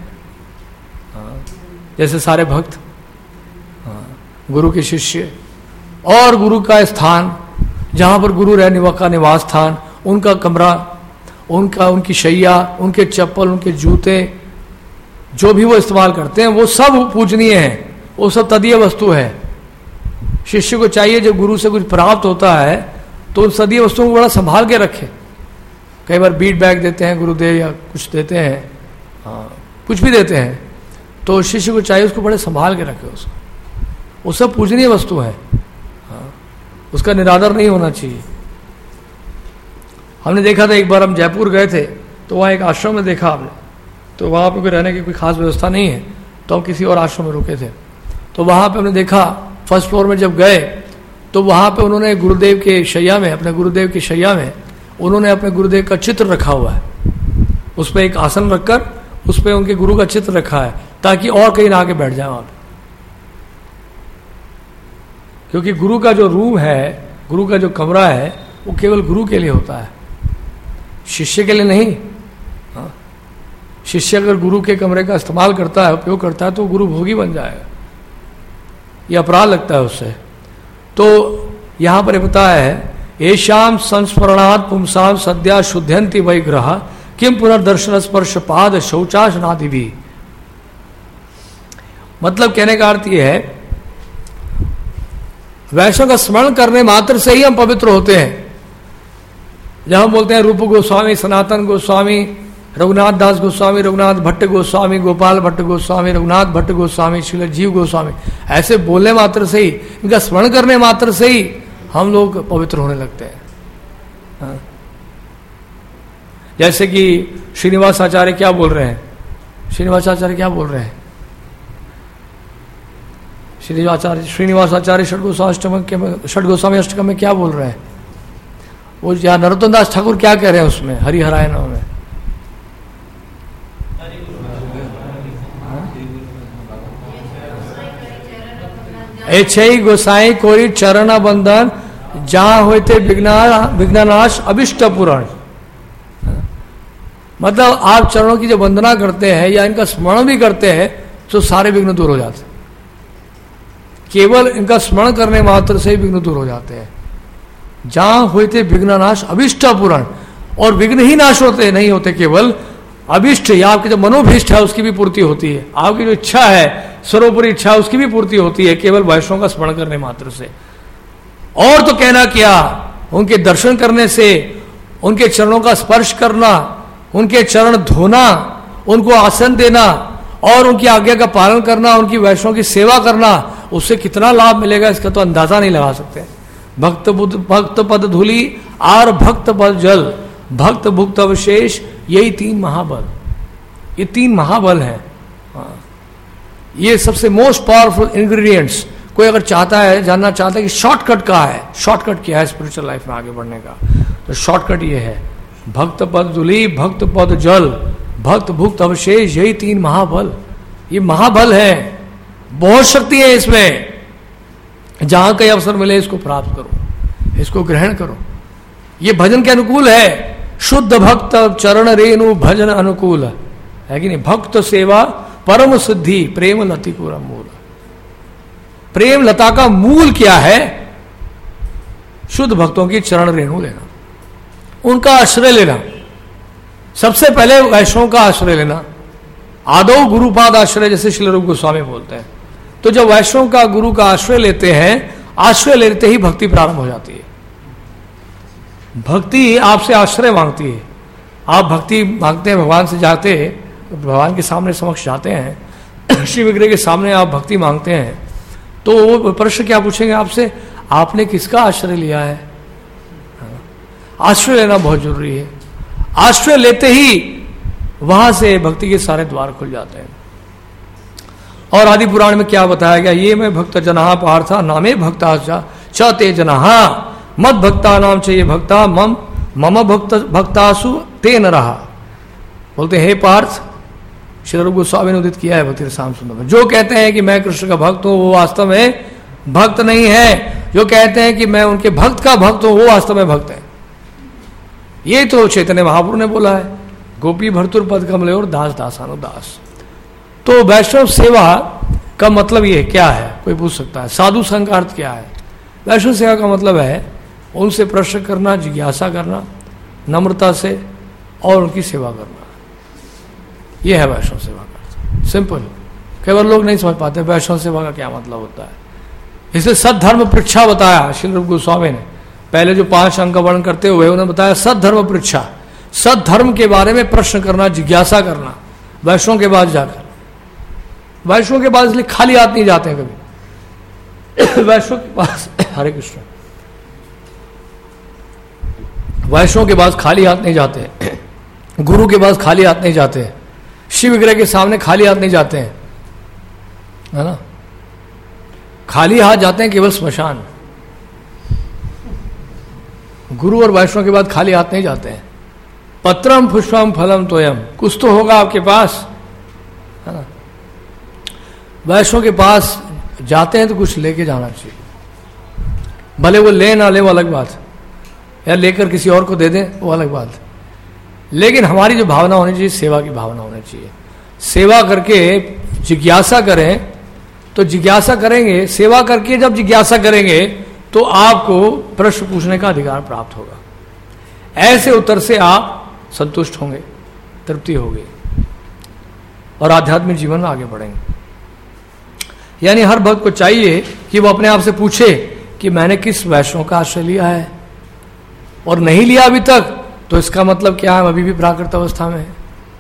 जैसे सारे भक्त, गुरु के शिष्य और गुरु का स्थान, जहां पर गुरु रहने का निवास स्थान, उनका कमरा, उनकी शैया, उनके चप्पल, उनके जूते, जो भी वो इस्तेमाल करते हैं वो सब पूजनीय है, वो सब तदीय वस्तु है। शिष्य को चाहिए जब गुरु से कुछ प्राप्त होता है तो उन तदीय वस्तुओं को बड़ा संभाल के रखे। कई बार बीट बैग देते हैं गुरुदेव या कुछ देते हैं, कुछ भी देते हैं, तो शिष्य को चाहिए उसको बड़े संभाल के रखे उसको, वो सब पूजनीय वस्तु है, उसका निरादर नहीं होना चाहिए। हमने देखा था एक बार हम जयपुर गए थे, तो वहाँ एक आश्रम में देखा हमने, तो वहाँ पे कोई रहने की कोई खास व्यवस्था नहीं है, तो हम किसी और आश्रम में रुके थे। तो वहाँ पे हमने देखा, फर्स्ट फ्लोर में जब गए तो वहाँ पे उन्होंने गुरुदेव के शैया में, अपने गुरुदेव की शैया में उन्होंने अपने गुरुदेव का चित्र रखा हुआ है। उस पर एक आसन रखकर उस पर उनके गुरु का चित्र रखा है, ताकि और कहीं ना आके बैठ जाए वहाँ पे। क्योंकि गुरु का जो रूम है, गुरु का जो कमरा है, वो केवल गुरु के लिए होता है, शिष्य के लिए नहीं। शिष्य अगर गुरु के कमरे का इस्तेमाल करता है, उपयोग करता है, तो गुरु भोगी बन जाएगा, ये अपराध लगता है उससे। तो यहां पर बताया है, येषाम संस्मरणात् पुंसाम सद्या शुद्ध्यन्ति वैग्रह किम पुनर्दर्शन स्पर्श पाद शौचासनादि भी। मतलब कहने का अर्थ यह है, वैष्णव का स्मरण करने मात्र से ही हम पवित्र होते हैं। जब हम बोलते हैं रूप गोस्वामी, सनातन गोस्वामी, रघुनाथ दास गोस्वामी, रघुनाथ भट्ट गोस्वामी, गोपाल भट्ट गोस्वामी, रघुनाथ भट्ट गोस्वामी, श्रील जीव गोस्वामी, ऐसे बोलने मात्र से ही, इनका स्मरण करने मात्र से ही हम लोग पवित्र होने लगते हैं। जैसे कि श्रीनिवास आचार्य क्या बोल रहे हैं, श्रीनिवास आचार्य क्या बोल रहे हैं, श्रीनिवास आचार्य षड गोस्वामी अष्टकम में क्या बोल रहे हैं, वो यहाँ नरोत्तम दास ठाकुर क्या कह रहे हैं उसमें, हरिहरायण में, एछई गोसाई कोरी चरण बंधन जहां होते विघ्नानाश अभिष्ट पुराण। मतलब आप चरणों की जो वंदना करते हैं या इनका स्मरण भी करते हैं तो सारे विघ्न दूर हो जाते हैं। केवल इनका स्मरण करने मात्र से ही विघ्न दूर हो जाते हैं। जहां होते विघ्नानाश अभिष्ट पुराण, और विघ्न ही नाश होते नहीं होते केवल, अभिष्ट या आपकी जो मनोभीष्ट है उसकी भी पूर्ति होती है, आपकी जो इच्छा है सर्वोपरि इच्छा उसकी भी पूर्ति होती है केवल वैष्णव का स्मरण करने मात्र से। और तो कहना क्या, उनके दर्शन करने से, उनके चरणों का स्पर्श करना, उनके चरण धोना, उनको आसन देना और उनकी आज्ञा का पालन करना, उनकी वैष्णव की सेवा करना, उससे कितना लाभ मिलेगा इसका तो अंदाजा नहीं लगा सकते। भक्त पद धूलि आर भक्त पद जल, भक्त भुक्त अवशेष, यही 3 महाबल, ये 3 महाबल हैं। ये सबसे मोस्ट पावरफुल इंग्रेडिएंट्स। कोई अगर चाहता है, जानना चाहता है कि शॉर्टकट क्या है, शॉर्टकट क्या है स्पिरिचुअल लाइफ में आगे बढ़ने का, तो शॉर्टकट ये है, भक्त पद धूलि, भक्त पद जल, भक्त भुक्त अवशेष, यही 3 महाबल। ये महाबल है, बहुत शक्ति है इसमें। जहां कहीं अवसर मिले इसको प्राप्त करो, इसको ग्रहण करो। ये भजन के अनुकूल है, शुद्ध भक्त चरण रेणु भजन अनुकूल है कि नहीं। भक्त सेवा परम सिद्धि प्रेम लति पूरा मूल। प्रेम लता का मूल क्या है? शुद्ध भक्तों की चरण रेणु लेना, उनका आश्रय लेना, सबसे पहले वैष्णव का आश्रय लेना। आदौ गुरुपाद आश्रय, जैसे श्री रूप गोस्वामी बोलते हैं। तो जब वैष्णव का गुरु का आश्रय लेते हैं, आश्रय लेते ही भक्ति प्रारंभ हो जाती है। भक्ति आपसे आश्रय मांगती है। आप भक्ति मांगते हैं, भगवान से जाते, भगवान के सामने समक्ष जाते हैं, श्री विग्रह के सामने आप भक्ति मांगते हैं, तो वो प्रश्न क्या पूछेंगे आपसे, आपने किसका आश्रय लिया है? आश्रय लेना बहुत जरूरी है। आश्रय लेते ही वहां से भक्ति के सारे द्वार खुल जाते हैं। और आदि पुराण में क्या बताया गया, ये मैं भक्त जनाहा पार्था नामे भक्ता च ते जनाहा मद भक्ता नाम चाहिए भक्ता मम भक्त भक्तासु ते न रहा। बोलते हे पार्थ, श्री रूप गोस्वामी ने उदित किया है भक्ति रसायन सुंदर में। जो कहते हैं कि मैं कृष्ण का भक्त हूं वो वास्तव में भक्त नहीं है। जो कहते हैं कि मैं उनके भक्त का भक्त हूं वो वास्तव में भक्त है। ये तो चैतन्य महाप्रभु ने बोला है, गोपी भर्तुर पद कमले और दास दासानो दास। तो वैष्णव सेवा का मतलब ये क्या है, कोई पूछ सकता है। साधु संघ का अर्थ क्या है? वैष्णव सेवा का मतलब है उनसे प्रश्न करना, जिज्ञासा करना नम्रता से और उनकी सेवा करना। यह है वैष्णव सेवा का अर्थ, सिंपल। केवल लोग नहीं समझ पाते वैष्णव सेवा का क्या मतलब होता है। इसलिए सद्धर्म परीक्षा बताया श्री रूप गोस्वामी ने। पहले जो 5 अंक वर्णन करते हुए उन्होंने बताया सद्धर्म परीक्षा, सद्धर्म के बारे में प्रश्न करना, जिज्ञासा करना वैष्णव के पास जाकर। वैष्णव के पास इसलिए खाली हाथ नहीं जाते हैं कभी। वैष्णव के पास, हरे कृष्ण, वैष्णव के पास खाली हाथ नहीं जाते, गुरु के पास खाली हाथ नहीं जाते, शिव विग्रह के सामने खाली हाथ नहीं जाते हैं, है ना। खाली हाथ जाते हैं केवल स्मशान। गुरु और वैष्णव के बाद खाली हाथ नहीं जाते हैं। पत्रम पुष्पम फलम तोयम, कुछ तो होगा आपके पास, है ना। वैष्णव के पास जाते हैं तो कुछ लेके जाना चाहिए, भले वो ले ना ले वो अलग बात है, या लेकर किसी और को दे दें वो अलग बात है। लेकिन हमारी जो भावना होनी चाहिए, सेवा की भावना होनी चाहिए। सेवा करके जिज्ञासा करें तो जिज्ञासा करेंगे, सेवा करके जब जिज्ञासा करेंगे तो आपको प्रश्न पूछने का अधिकार प्राप्त होगा। ऐसे उत्तर से आप संतुष्ट होंगे, तृप्ति होगी और आध्यात्मिक जीवन में आगे बढ़ेंगे। यानी हर भक्त को चाहिए कि वो अपने आप से पूछे कि मैंने किस वैष्णव का आश्रय लिया है, और नहीं लिया अभी तक तो इसका मतलब क्या है, अभी भी प्राकृत अवस्था में है।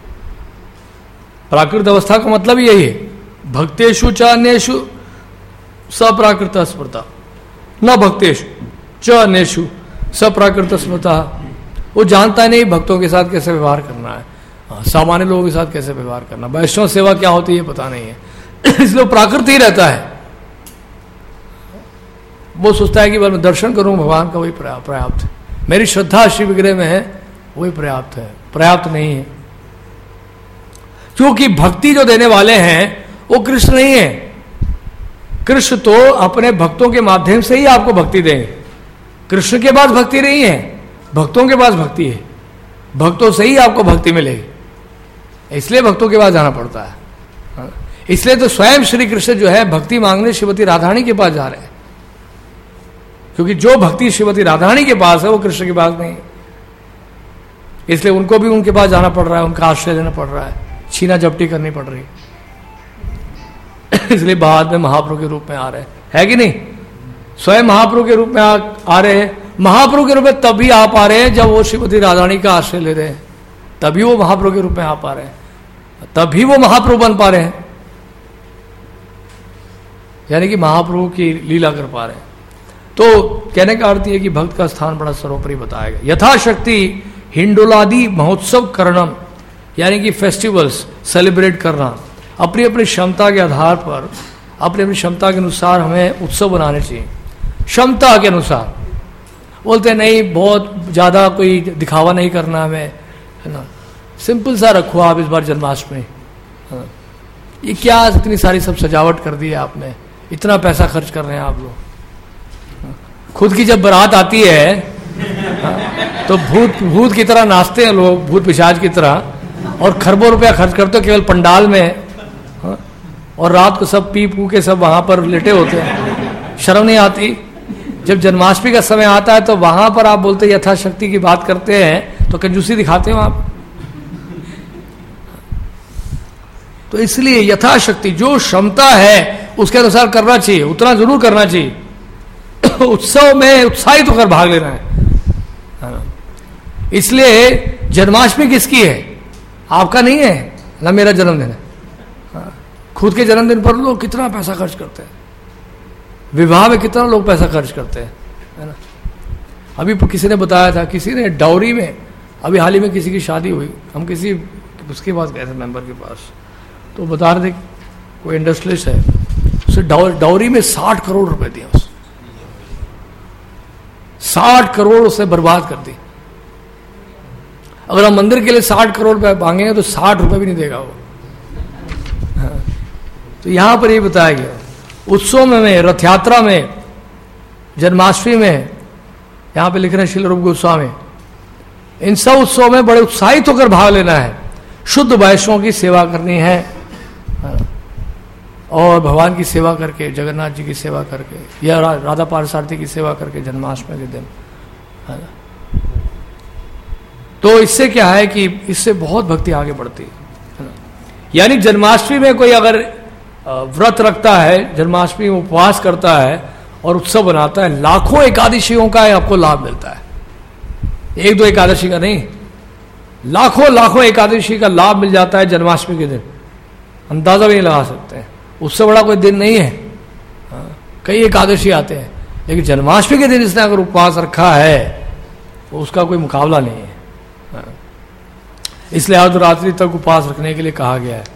प्राकृत अवस्था का मतलब यही है, भक्तेषु च अन्येषु सप्राकृत स्मृता, न भक्तेषु च अन्येषु सप्राकृत स्मृता। वो जानता नहीं भक्तों के साथ कैसे व्यवहार करना है, सामान्य लोगों के साथ कैसे व्यवहार करना, वैष्णव सेवा क्या होती है पता नहीं है। इसलिए प्राकृत ही रहता है। वो सोचता है कि मैं दर्शन करूं भगवान का, वही पर्याप्त है, मेरी श्रद्धा श्री विग्रह में है वही पर्याप्त है। पर्याप्त नहीं है, क्योंकि भक्ति जो देने वाले हैं वो कृष्ण नहीं है। कृष्ण तो अपने भक्तों के माध्यम से ही आपको भक्ति देंगे। कृष्ण के पास भक्ति नहीं है, भक्तों के पास भक्ति है। भक्तों से ही आपको भक्ति मिलेगी, इसलिए भक्तों के पास जाना पड़ता है। इसलिए तो स्वयं श्री कृष्ण जो है भक्ति मांगने श्रीमती राधारानी के पास जा रहे हैं, क्योंकि जो भक्ति श्रीमती राधारानी के पास है वो कृष्ण के पास नहीं है। इसलिए उनको भी उनके पास जाना पड़ रहा है, उनका आश्रय लेना पड़ रहा है, छीना झपटी करनी पड़ रही है। इसलिए बाद में महाप्रभु के रूप में आ रहे है कि नहीं? स्वयं महाप्रभु के रूप में आ रहे हैं। महाप्रभु के रूप में तभी आ पा रहे हैं जब वो श्रीमती राधारानी का आश्रय ले रहे हैं, तभी वो महाप्रभु के रूप में आ पा रहे हैं, तभी वो महाप्रभु बन पा रहे हैं, यानी कि महाप्रभु की लीला कर पा रहे हैं। तो कहने का अर्थ है कि भक्त का स्थान बड़ा सर्वोपरि बताया गया। यथाशक्ति हिंडोलादि महोत्सव करणम, यानी कि फेस्टिवल्स सेलिब्रेट करना, अपनी अपनी क्षमता के आधार पर, अपनी अपनी क्षमता के अनुसार हमें उत्सव बनाने चाहिए, क्षमता के अनुसार। बोलते नहीं बहुत ज़्यादा कोई दिखावा नहीं करना हमें, है ना, सिंपल सा रखो आप इस बार जन्माष्टमी। ये क्या इतनी सारी सब सजावट कर दी है आपने, इतना पैसा खर्च कर रहे हैं आप लोग। खुद की जब बारात आती है तो भूत की तरह नाचते हैं लोग, भूत पिशाच की तरह, और खरबों रुपया खर्च करते हो केवल पंडाल में, और रात को सब पी पू के सब वहां पर लेटे होते हैं, शर्म नहीं आती? जब जन्माष्टमी का समय आता है तो वहां पर आप बोलते यथाशक्ति की बात करते हैं, तो कंजूसी दिखाते हो आप। तो इसलिए यथाशक्ति जो क्षमता है उसके अनुसार करना चाहिए, उतना जरूर करना चाहिए। उत्सव में उत्साहित होकर भाग लेना है ना। इसलिए जन्माष्टमी किसकी है? आपका नहीं है ना, मेरा जन्मदिन है। खुद के जन्मदिन पर लोग कितना पैसा खर्च करते हैं, विवाह में कितना लोग पैसा खर्च करते हैं, है ना। अभी किसी ने बताया था, किसी ने डाउरी में, अभी हाल ही में किसी की शादी हुई, हम किसी उसके पास गए थे मेंबर के पास, तो बता रहे थे कोई इंडस्ट्रियलिस्ट है, उसे डाउरी में 60 करोड़ रुपए दिए, उसे 60 करोड़ उसे बर्बाद कर दी। अगर हम मंदिर के लिए 60 करोड़ रुपए मांगेंगे तो 60 रुपए भी नहीं देगा वो। तो यहां पर ये बताया गया, उत्सव में, रथ यात्रा में, जन्माष्टमी में, यहां पे लिख रहे हैं श्रील रूप गोस्वामी, इन सब उत्सव में बड़े उत्साहित होकर भाग लेना है, शुद्ध वैष्णव की सेवा करनी है, और भगवान की सेवा करके, जगन्नाथ जी की सेवा करके, या राधा पार्षार्थी की सेवा करके जन्माष्टमी के दिन, है ना। तो इससे क्या है कि इससे बहुत भक्ति आगे बढ़ती है ना। यानी जन्माष्टमी में कोई अगर व्रत रखता है, जन्माष्टमी में उपवास करता है और उत्सव बनाता है, लाखों एकादशियों का आपको लाभ मिलता है, एक दो एकादशी का नहीं, लाखों लाखों एकादशी का लाभ मिल जाता है जन्माष्टमी के दिन, अंदाजा भी नहीं लगा सकते हैं। उससे बड़ा कोई दिन नहीं है, कई एकादशी आते हैं, लेकिन जन्माष्टमी के दिन इसने अगर उपवास रखा है तो उसका कोई मुकाबला नहीं है। इसलिए आज रात्रि तक उपवास रखने के लिए कहा गया है।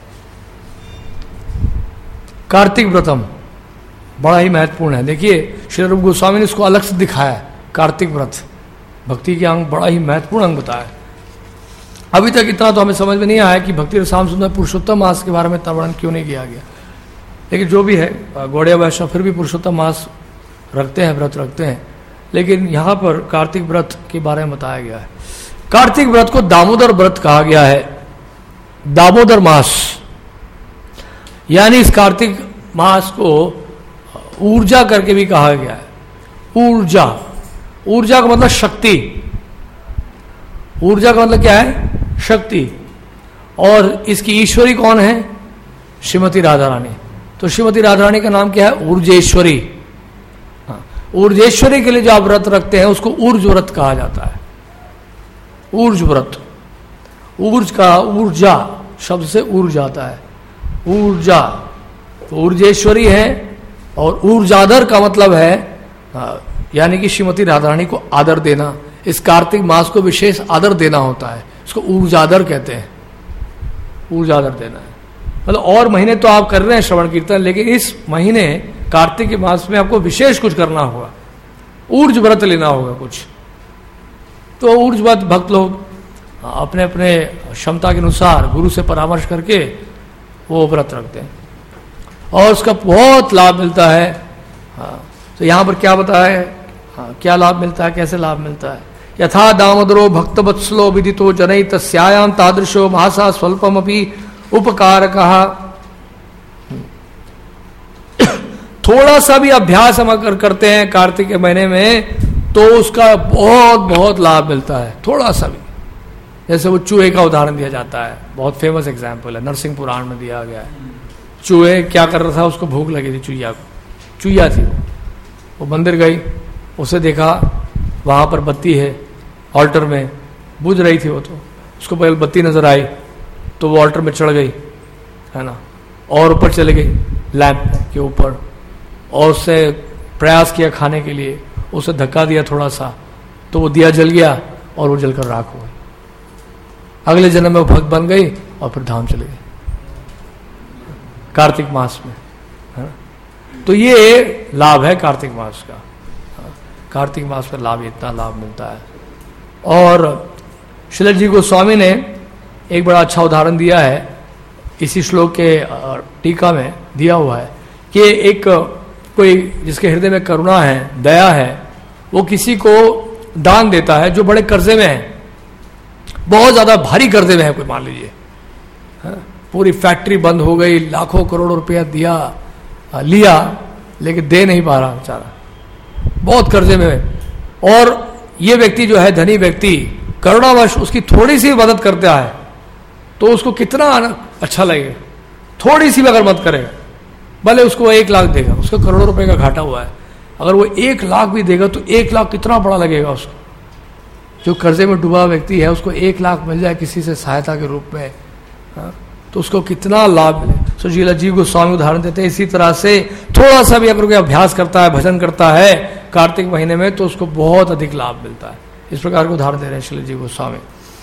कार्तिक व्रतम बड़ा ही महत्वपूर्ण है। देखिए श्री रूप गोस्वामी ने इसको अलग से दिखाया है, कार्तिक व्रत भक्ति के अंग, बड़ा ही महत्वपूर्ण अंग बताया। अभी तक इतना तो हमें समझ में नहीं आया कि भक्ति रसाम सुंदर पुरुषोत्तम मास के बारे में इतना वर्णन क्यों नहीं किया गया, लेकिन जो भी है, गौड़िया वैष्णव फिर भी पुरुषोत्तम मास रखते हैं, व्रत रखते हैं, लेकिन यहाँ पर कार्तिक व्रत के बारे में बताया गया है। कार्तिक व्रत को दामोदर व्रत कहा गया है, दामोदर मास, यानी इस कार्तिक मास को ऊर्जा करके भी कहा गया है। ऊर्जा, ऊर्जा का मतलब शक्ति, ऊर्जा का मतलब क्या है? शक्ति। और इसकी ईश्वरी कौन है? श्रीमती राधा रानी। तो श्रीमती राधा रानी का नाम क्या है? ऊर्जेश्वरी। ऊर्जेश्वरी के लिए जो आप व्रत रखते हैं उसको ऊर्ज व्रत कहा जाता है। ऊर्ज व्रत, ऊर्ज का, ऊर्जा शब्द से ऊर्ज आता है, ऊर्जा, तो ऊर्जेश्वरी है। और ऊर्जादर का मतलब है यानी कि श्रीमती राधा रानी को आदर देना। इस कार्तिक मास को विशेष आदर देना होता है, इसको ऊर्जादर कहते हैं, ऊर्जादर देना है। मतलब और महीने तो आप कर रहे हैं श्रवण कीर्तन, लेकिन इस महीने कार्तिक के मास में आपको विशेष कुछ करना होगा, ऊर्ज व्रत लेना होगा कुछ। तो ऊर्ज व्रत भक्त लोग अपने अपने क्षमता के अनुसार गुरु से परामर्श करके वो व्रत रखते हैं और उसका बहुत लाभ मिलता है। तो यहाँ पर क्या बताया है, क्या लाभ मिलता है, कैसे लाभ मिलता है? यथा दामोदरो भक्तवत्सलो विदितो जनई तस्यायाम तादृशो महासा स्वल्पमपि उपकारकः। थोड़ा सा भी अभ्यास हम अगर करते हैं कार्तिक के महीने में तो उसका बहुत बहुत लाभ मिलता है, थोड़ा सा भी। जैसे वो चूहे का उदाहरण दिया जाता है, बहुत फेमस एग्जाम्पल है, नरसिंह पुराण में दिया गया है। चूहे क्या कर रहा था, उसको भूख लगी थी चुईया को, चुईया थी वो मंदिर गई, उसे देखा वहाँ पर बत्ती है ऑल्टर में, बुझ रही थी वो, तो उसको पहले बत्ती नजर आई तो वो ऑल्टर में चढ़ गई, है ना, और ऊपर चले गई लैंप के ऊपर, और उससे प्रयास किया खाने के लिए, उसे धक्का दिया थोड़ा सा तो वो दिया जल गया और वो जलकर राख हो गई। अगले जन्म में वो भक्त बन गई और फिर धाम चले गई कार्तिक मास में, है ना। तो ये लाभ है कार्तिक मास का, कार्तिक मास में लाभ, इतना लाभ मिलता है। और श्रील जी गोस्वामी ने एक बड़ा अच्छा उदाहरण दिया है, इसी श्लोक के टीका में दिया हुआ है कि एक कोई जिसके हृदय में करुणा है, दया है, वो किसी को दान देता है जो बड़े कर्जे में है, बहुत ज्यादा भारी कर्जे में है, कोई मान लीजिए पूरी फैक्ट्री बंद हो गई, लाखों करोड़ों रुपया दिया लिया लेकिन दे नहीं पा रहा बेचारा, बहुत कर्जे में है। और ये व्यक्ति जो है धनी व्यक्ति करुणावश उसकी थोड़ी सी मदद करता है तो उसको कितना अच्छा लगेगा, थोड़ी सी भी अगर मदद करेगा, भले उसको 1 लाख देगा, उसको करोड़ों रुपए का घाटा हुआ है, अगर वो 1 लाख भी देगा तो 1 लाख कितना बड़ा लगेगा उसको। जो कर्जे में डूबा व्यक्ति है उसको 1 लाख मिल जाए किसी से सहायता के रूप में, तो उसको कितना लाभ मिले। सो श्रील जी गोस्वामी उदाहरण देते हैं, इसी तरह से थोड़ा सा भी अगर कोई अभ्यास करता है, भजन करता है कार्तिक महीने में तो उसको बहुत अधिक लाभ मिलता है। इस प्रकार के उदाहरण दे रहे हैं श्रील जी गोस्वामी।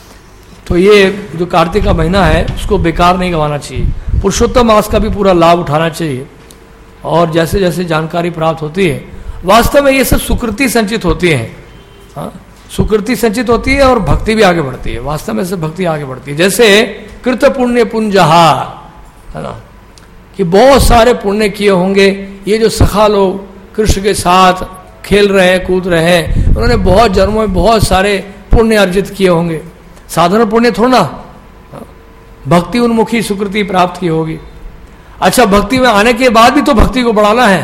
तो ये जो कार्तिक का महीना है उसको बेकार नहीं गंवाना चाहिए, पुरुषोत्तम मास का भी पूरा लाभ उठाना चाहिए। और जैसे जैसे जानकारी प्राप्त होती है, वास्तव में ये सब सुकृति संचित होती है, सुकृति संचित होती है और भक्ति भी आगे बढ़ती है, वास्तव में से भक्ति आगे बढ़ती है। जैसे कृत पुण्य पुंजहा, है ना, कि बहुत सारे पुण्य किए होंगे, ये जो सखा लोग कृष्ण के साथ खेल रहे हैं, कूद रहे हैं, उन्होंने बहुत जन्मों में बहुत सारे पुण्य अर्जित किए होंगे, साधारण पुण्य थोड़ा ना, भक्ति उन्मुखी सुकृति प्राप्त की होगी। अच्छा, भक्ति में आने के बाद भी तो भक्ति को बढ़ाना है,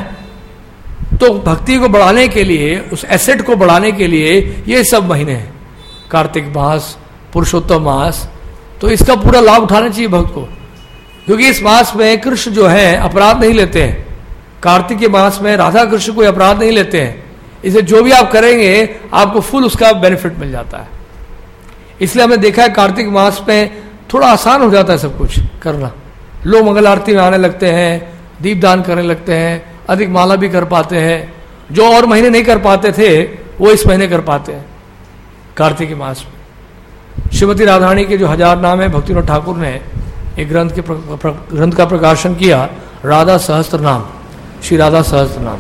तो भक्ति को बढ़ाने के लिए, उस एसेट को बढ़ाने के लिए ये सब महीने हैं, कार्तिक मास, पुरुषोत्तम मास, तो इसका पूरा लाभ उठाना चाहिए भक्त को, क्योंकि इस मास में कृष्ण जो है अपराध नहीं लेते हैं। कार्तिक के मास में राधा कृष्ण कोई अपराध नहीं लेते हैं, इसे जो भी आप करेंगे आपको फुल उसका बेनिफिट मिल जाता है। इसलिए हमने देखा है कार्तिक मास में थोड़ा आसान हो जाता है सब कुछ करना, लोग मंगल आरती में आने लगते हैं, दीपदान करने लगते हैं, अधिक माला भी कर पाते हैं, जो और महीने नहीं कर पाते थे वो इस महीने कर पाते हैं कार्तिक के मास में। श्रीमती राधारानी के जो 1000 नाम है, भक्तिविनोद ठाकुर ने एक ग्रंथ का प्रकाशन किया, राधा सहस्त्र नाम, श्री राधा सहस्त्र नाम।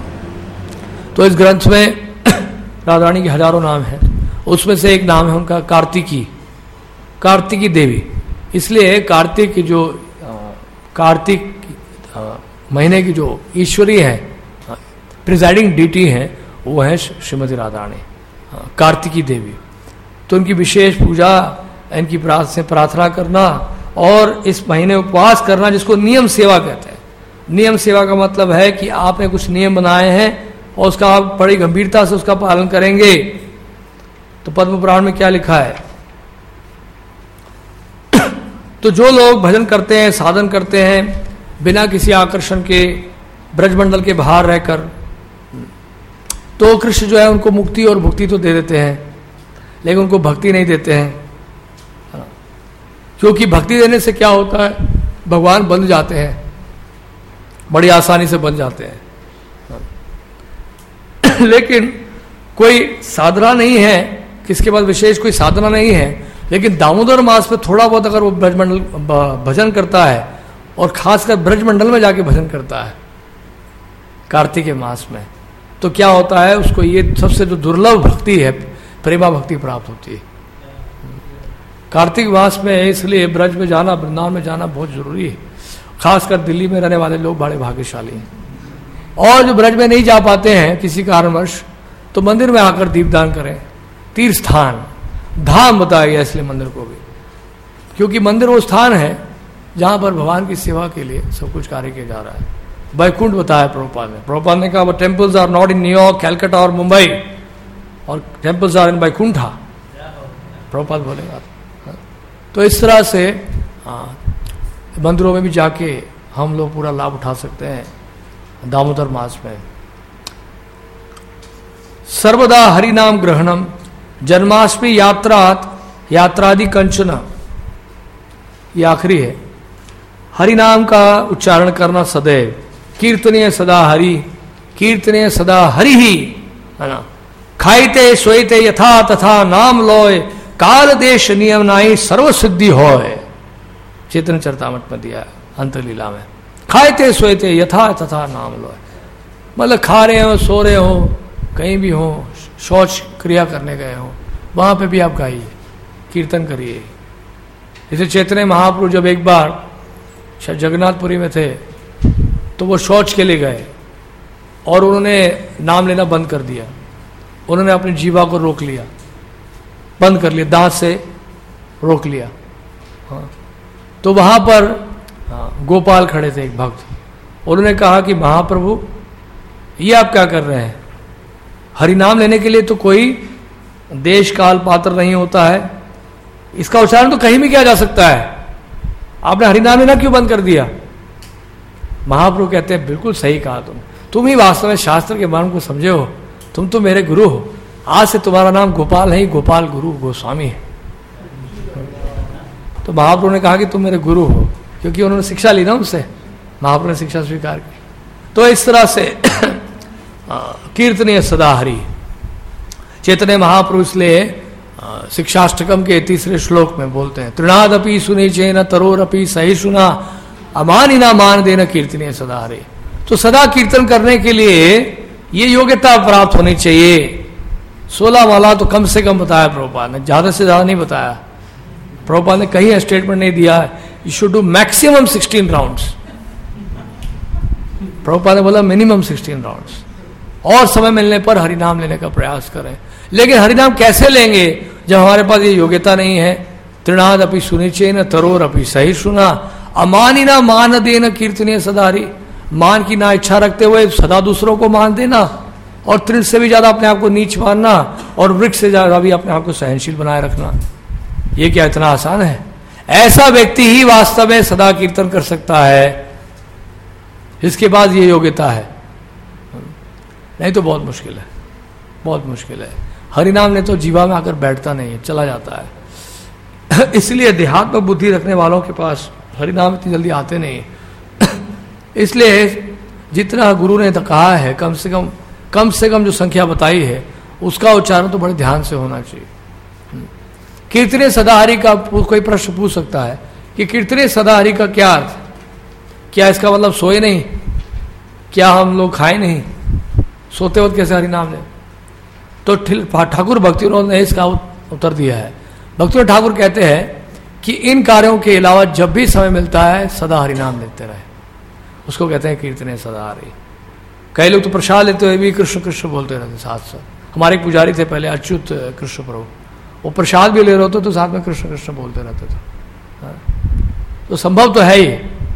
तो इस ग्रंथ में राधारानी के हजारों नाम हैं, उसमें से एक नाम है उनका कार्तिकी, कार्तिकी देवी। इसलिए कार्तिक की जो कार्तिक महीने की जो ईश्वरी है, प्रिजाइडिंग डीटी है, वो है श्रीमती राधारानी, कार्तिकी देवी। तो उनकी विशेष पूजा, इनकी प्रार्थना करना और इस महीने उपवास करना, जिसको नियम सेवा कहते हैं। नियम सेवा का मतलब है कि आपने कुछ नियम बनाए हैं और उसका आप बड़ी गंभीरता से उसका पालन करेंगे। तो पद्म पुराण में क्या लिखा है, तो जो लोग भजन करते हैं, साधन करते हैं बिना किसी आकर्षण के, ब्रजमंडल के बाहर रहकर, तो कृष्ण जो है उनको मुक्ति और भुक्ति तो दे देते हैं, लेकिन उनको भक्ति नहीं देते हैं। क्योंकि भक्ति देने से क्या होता है, भगवान बन जाते हैं, बड़ी आसानी से बन जाते हैं। लेकिन कोई साधना नहीं है, किसके पास विशेष कोई साधना नहीं है, लेकिन दामोदर मास में थोड़ा बहुत अगर वो ब्रजमंडल भजन करता है, और खासकर ब्रजमंडल में जाके भजन करता है कार्तिक के मास में, तो क्या होता है, उसको ये सबसे जो दुर्लभ भक्ति है, प्रेमा भक्ति प्राप्त होती है कार्तिक मास में। इसलिए ब्रज में जाना, वृंदावन में जाना बहुत जरूरी है, खासकर दिल्ली में रहने वाले लोग बड़े भाग्यशाली हैं। और जो ब्रज में नहीं जा पाते हैं किसी कारणवश, तो मंदिर में आकर दीपदान करें। तीर्थ स्थान, धाम बताया गया इसलिए मंदिर को भी, क्योंकि मंदिर वो स्थान है जहां पर भगवान की सेवा के लिए सब कुछ कार्य किया जा रहा है। वैकुंठ बताया प्रभुपाद ने कहा, temples are not in New York, Calcutta और मुंबई, और temples are in Vaikuntha, Prabhupada बोलेगा। तो इस तरह से मंदिरों में भी जाके हम लोग पूरा लाभ उठा सकते हैं दामोदर मास में। सर्वदा हरिनाम ग्रहणम जन्माष्टमी यात्रादि कंचन, ये आखिरी है। हरिनाम का उच्चारण करना सदैव, कीर्तनीय सदा हरि, कीर्तनीय सदा हरि ही, है ना। खाइते सोइते यथा तथा नाम लोय, काल देश नियम नाई सर्व सिद्धि होय, चेतन चरतामृत में दिया है अंतलीला में। खाइते सोइते यथा तथा नाम लोय, मतलब खा रहे हो, सो रहे हो, कहीं भी हो, शौच क्रिया करने गए हो, वहां पे भी आप गाइए, कीर्तन करिए। जैसे चैतन्य महाप्रभु जब एक बार शायद जगन्नाथपुरी में थे, तो वो शौच के लिए गए और उन्होंने नाम लेना बंद कर दिया। उन्होंने अपनी जीवा को रोक लिया, बंद कर लिया, दांत से रोक लिया। हाँ, तो वहां पर गोपाल खड़े थे, एक भक्त। उन्होंने कहा कि महाप्रभु ये आप क्या कर रहे हैं? हरिनाम लेने के लिए तो कोई देश काल पात्र नहीं होता है, इसका उच्चारण तो कहीं भी किया जा सकता है, आपने हरिनाम लेना क्यों बंद कर दिया? महाप्रभु कहते हैं बिल्कुल सही कहा तुम ही वास्तव में शास्त्र के मर्म को समझे हो, तुम तो मेरे गुरु हो, आज से तुम्हारा नाम गोपाल नहीं, गोपाल गुरु गोस्वामी है। तो महाप्रभु ने कहा कि तुम मेरे गुरु हो, क्योंकि उन्होंने शिक्षा ली ना उनसे, महाप्रभु ने शिक्षा स्वीकार की। तो इस तरह से कीर्तनीय सदा हरि, चैतन्य महाप्रभु इसलिए शिक्षाष्टकम के 3 श्लोक में बोलते हैं, तृणादपि सुनी चेन तरोरपि सहिष्णुना अमानिना मान देना कीर्तनीय सदा हरि। तो सदा कीर्तन करने के लिए ये योग्यता प्राप्त होनी चाहिए। 16 माला तो कम से कम बताया प्रभुपाद ने, ज्यादा से ज्यादा नहीं बताया। प्रभुपाद ने कहीं स्टेटमेंट नहीं दिया you should do maximum 16 rounds. Prabhupada ने बोला मिनिमम 16 राउंड्स, और समय मिलने पर हरिनाम लेने का प्रयास करें। लेकिन हरिनाम कैसे लेंगे जब हमारे पास ये योग्यता नहीं है? तृणाद अपि सुनिचेन तरोर अपि सहिष्णुना अमानिना मान देना कीर्तनीय सदा हरि। मान की ना इच्छा रखते हुए सदा दूसरों को मान देना, और तृण से भी ज्यादा अपने आप को नीच मानना, और वृक्ष से ज्यादा भी अपने आप को सहनशील बनाए रखना, ये क्या इतना आसान है? ऐसा व्यक्ति ही वास्तव में सदा कीर्तन कर सकता है, इसके बाद ये योग्यता है, नहीं तो बहुत मुश्किल है, बहुत मुश्किल है। हरिनाम ने तो जीवा में आकर बैठता नहीं है, चला जाता है। इसलिए देहात्मक बुद्धि रखने वालों के पास हरिनाम इतनी जल्दी आते नहीं। इसलिए जितना गुरु ने तो कहा है, कम से कम जो संख्या बताई है उसका उच्चारण तो बड़े ध्यान से होना चाहिए। कीर्तनीय सदा हरि का कोई प्रश्न पूछ सकता है कि कीर्तनीय सदा हरि का क्या अर्थ? क्या इसका मतलब सोए नहीं? क्या हम लोग खाए नहीं? सोते वक्त कैसे हरिनाम ले? तो ठाकुर भक्ति ने इसका उत्तर दिया है। भक्ति ठाकुर कहते हैं कि इन कार्यों के अलावा जब भी समय मिलता है सदा हरिनाम लेते रहे, उसको कहते हैं कीर्तनीय सदा हरि। कई लोग तो प्रसाद लेते हुए भी कृष्ण कृष्ण बोलते रहते साथ साथ। हमारे एक पुजारी थे पहले, अच्युत कृष्ण प्रभु, वो प्रसाद भी ले रहे होते तो साथ में कृष्ण कृष्ण बोलते रहते थे। तो संभव तो है ही।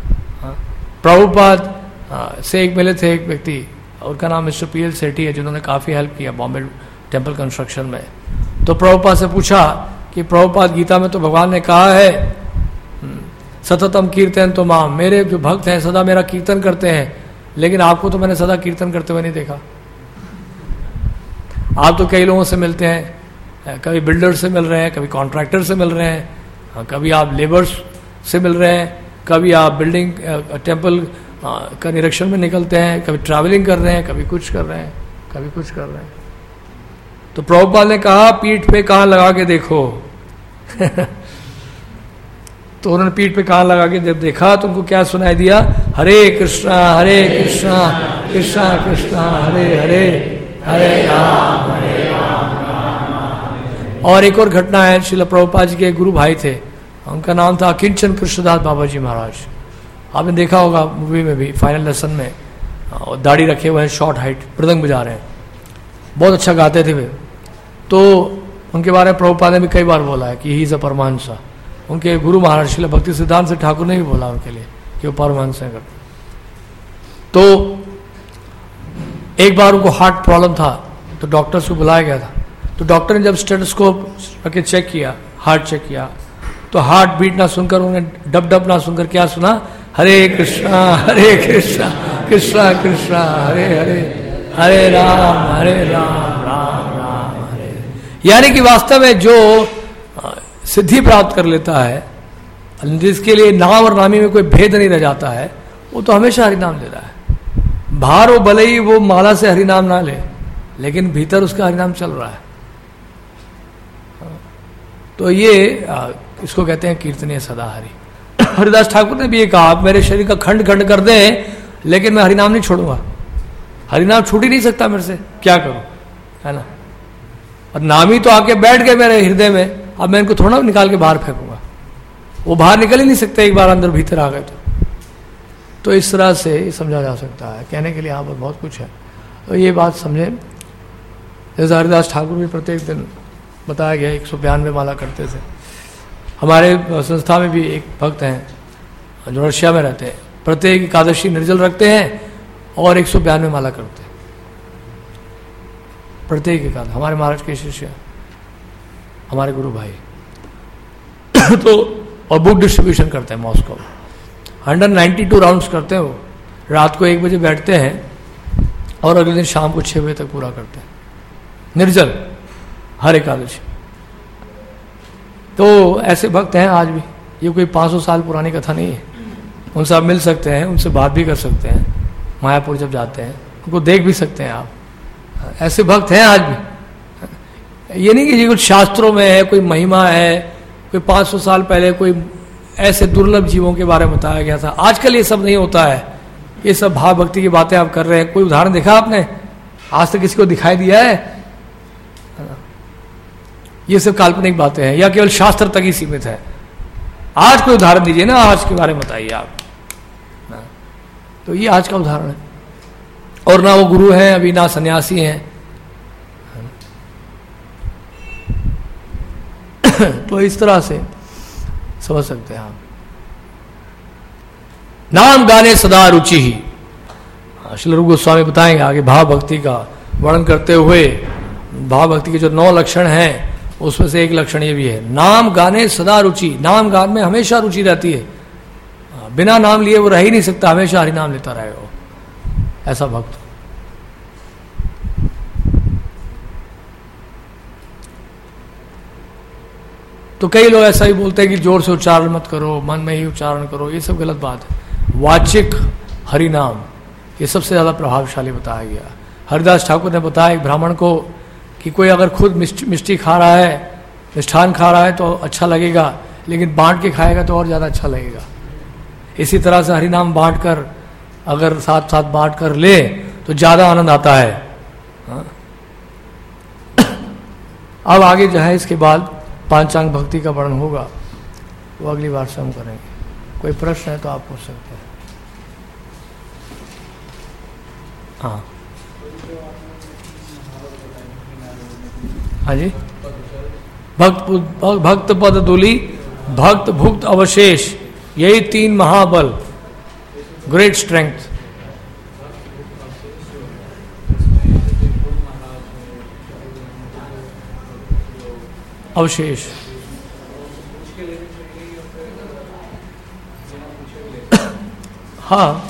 प्रभुपाद से एक मिले थे एक व्यक्ति, उनका नाम मिस्टर PL सेठी है, जिन्होंने काफी हेल्प किया बॉम्बे टेम्पल कंस्ट्रक्शन में। तो प्रभुपाद से पूछा कि प्रभुपाद गीता में तो भगवान ने कहा है सततम कीर्तन तो माम, मेरे जो भक्त हैं सदा मेरा कीर्तन करते हैं, लेकिन आपको तो मैंने सदा कीर्तन करते हुए नहीं देखा। आप तो कई लोगों से मिलते हैं, कभी बिल्डर से मिल रहे हैं, कभी कॉन्ट्रैक्टर से मिल रहे हैं, कभी आप लेबर्स से मिल रहे हैं, कभी आप बिल्डिंग टेम्पल का निरीक्षण में निकलते हैं, कभी ट्रैवलिंग कर रहे हैं, कभी कुछ कर रहे हैं, कभी कुछ कर रहे हैं। तो प्रभुपाद ने कहा पीठ पे कान लगा के देखो। तो उन्होंने पीठ पे कान लगा के जब देखा तो उनको क्या सुनाई दिया? हरे कृष्णा कृष्णा कृष्णा हरे हरे, हरे राम और एक और घटना है, श्रील प्रभुपाद जी के गुरु भाई थे, उनका नाम था किंचन कृष्णदास बाबा जी महाराज। आपने देखा होगा मूवी में भी, फाइनल लेसन में, दाढ़ी रखे हुए हैं, शॉर्ट हाइट, मृदंग बजा रहे हैं, बहुत अच्छा गाते थे वे। तो उनके बारे में प्रभुपाद ने भी कई बार बोला है कि ही इज अ परमहंस। उनके गुरु महाराज श्रील भक्ति सिद्धांत ठाकुर ने भी बोला उनके लिए कि वो परमहंस हैं। तो एक बार उनको हार्ट प्रॉब्लम था, तो डॉक्टर्स को बुलाया गया था। तो डॉक्टर ने जब स्टेथोस्कोप रख के चेक किया, हार्ट चेक किया, तो हार्ट बीट ना सुनकर, उन्हें डब डब ना सुनकर क्या सुना, हरे कृष्णा कृष्णा कृष्णा हरे हरे, हरे राम राम राम हरे। यानी कि वास्तव में जो सिद्धि प्राप्त कर लेता है, जिसके लिए नाम और नामी में कोई भेद नहीं रह जाता है, वो तो हमेशा हरिनाम ले रहा है। बाहर वो भले ही वो माला से हरिनाम ना ले, लेकिन भीतर उसका हरिनाम चल रहा है। तो ये इसको कहते हैं कीर्तनीय सदा हरि। हरिदास ठाकुर ने भी ये कहा, आप मेरे शरीर का खंड खंड कर दें, लेकिन मैं हरिनाम नहीं छोड़ूंगा। हरिनाम छूट ही नहीं सकता मेरे से, क्या करूं, है ना। और नाम ही तो आके बैठ गए मेरे हृदय में, अब मैं इनको थोड़ा निकाल के बाहर फेंकूंगा, वो बाहर निकल ही नहीं सकते एक बार अंदर भीतर आ गए तो इस तरह से समझा जा सकता है। कहने के लिए यहाँ पर बहुत कुछ है, तो ये बात समझें। जैसे हरिदास ठाकुर भी प्रत्येक दिन बताया गया 192 माला करते थे। हमारे संस्था में भी एक भक्त हैं जो रशिया में रहते हैं, प्रत्येक एकादशी निर्जल रखते हैं और 192 माला करते हैं प्रत्येक एकादशी। हमारे महाराज के शिष्य, हमारे गुरु भाई तो और बुक डिस्ट्रीब्यूशन करते हैं मॉस्को में। 192 राउंड्स करते हैं वो, रात को 1 बजे बैठते हैं और अगले दिन शाम को 6 बजे तक पूरा करते हैं निर्जल हर एकादशी। तो ऐसे भक्त हैं आज भी, ये कोई 500 साल पुरानी कथा नहीं है। उनसे आप मिल सकते हैं, उनसे बात भी कर सकते हैं, मायापुर जब जाते हैं उनको देख भी सकते हैं आप। ऐसे भक्त हैं आज भी। ये नहीं कि ये कुछ शास्त्रों में है, कोई महिमा है, कोई 500 साल पहले कोई ऐसे दुर्लभ जीवों के बारे में बताया गया था। आजकल ये सब नहीं होता है, ये सब भाव भक्ति की बातें आप कर रहे हैं। कोई उदाहरण देखा आपने आज तक किसी को दिखाई दिया है? ये सब काल्पनिक बातें हैं या केवल शास्त्र तक ही सीमित है। आज कोई उदाहरण दीजिए ना, आज के बारे में बताइए आप। तो ये आज का उदाहरण है। और ना वो गुरु हैं अभी, ना सन्यासी हैं। तो इस तरह से समझ सकते हैं आप। नाम गाने सदा रुचि ही, श्री रूप गोस्वामी बताएंगे आगे भाव भक्ति का वर्णन करते हुए। भाव भक्ति के जो 9 लक्षण हैं उसमें से एक लक्षण ये भी है, नाम गाने सदा रुचि। नाम गान में हमेशा रुचि रहती है, बिना नाम लिए वो रह ही नहीं सकता, हमेशा हरि नाम लेता रहेगा वो, ऐसा भक्त। तो कई लोग ऐसा ही बोलते हैं कि जोर से उच्चारण मत करो, मन में ही उच्चारण करो, ये सब गलत बात है। वाचिक हरि नाम ये सबसे ज्यादा प्रभावशाली बताया गया। हरिदास ठाकुर ने बताया एक ब्राह्मण को कि कोई अगर खुद मिष्टी खा रहा है, मिष्ठान खा रहा है तो अच्छा लगेगा, लेकिन बांट के खाएगा तो और ज्यादा अच्छा लगेगा। इसी तरह से हरिनाम बांट कर, अगर साथ साथ बांट कर ले तो ज्यादा आनंद आता है। अब आगे जो है इसके बाद पांचांग भक्ति का वर्णन होगा, वो अगली बार से हम करेंगे। कोई प्रश्न है तो आप पूछ सकते हैं। हाँ हाँ जी। भक्त पद दुली, भक्त भुक्त अवशेष, यही 3 महाबल, ग्रेट स्ट्रेंथ। अवशेष हाँ,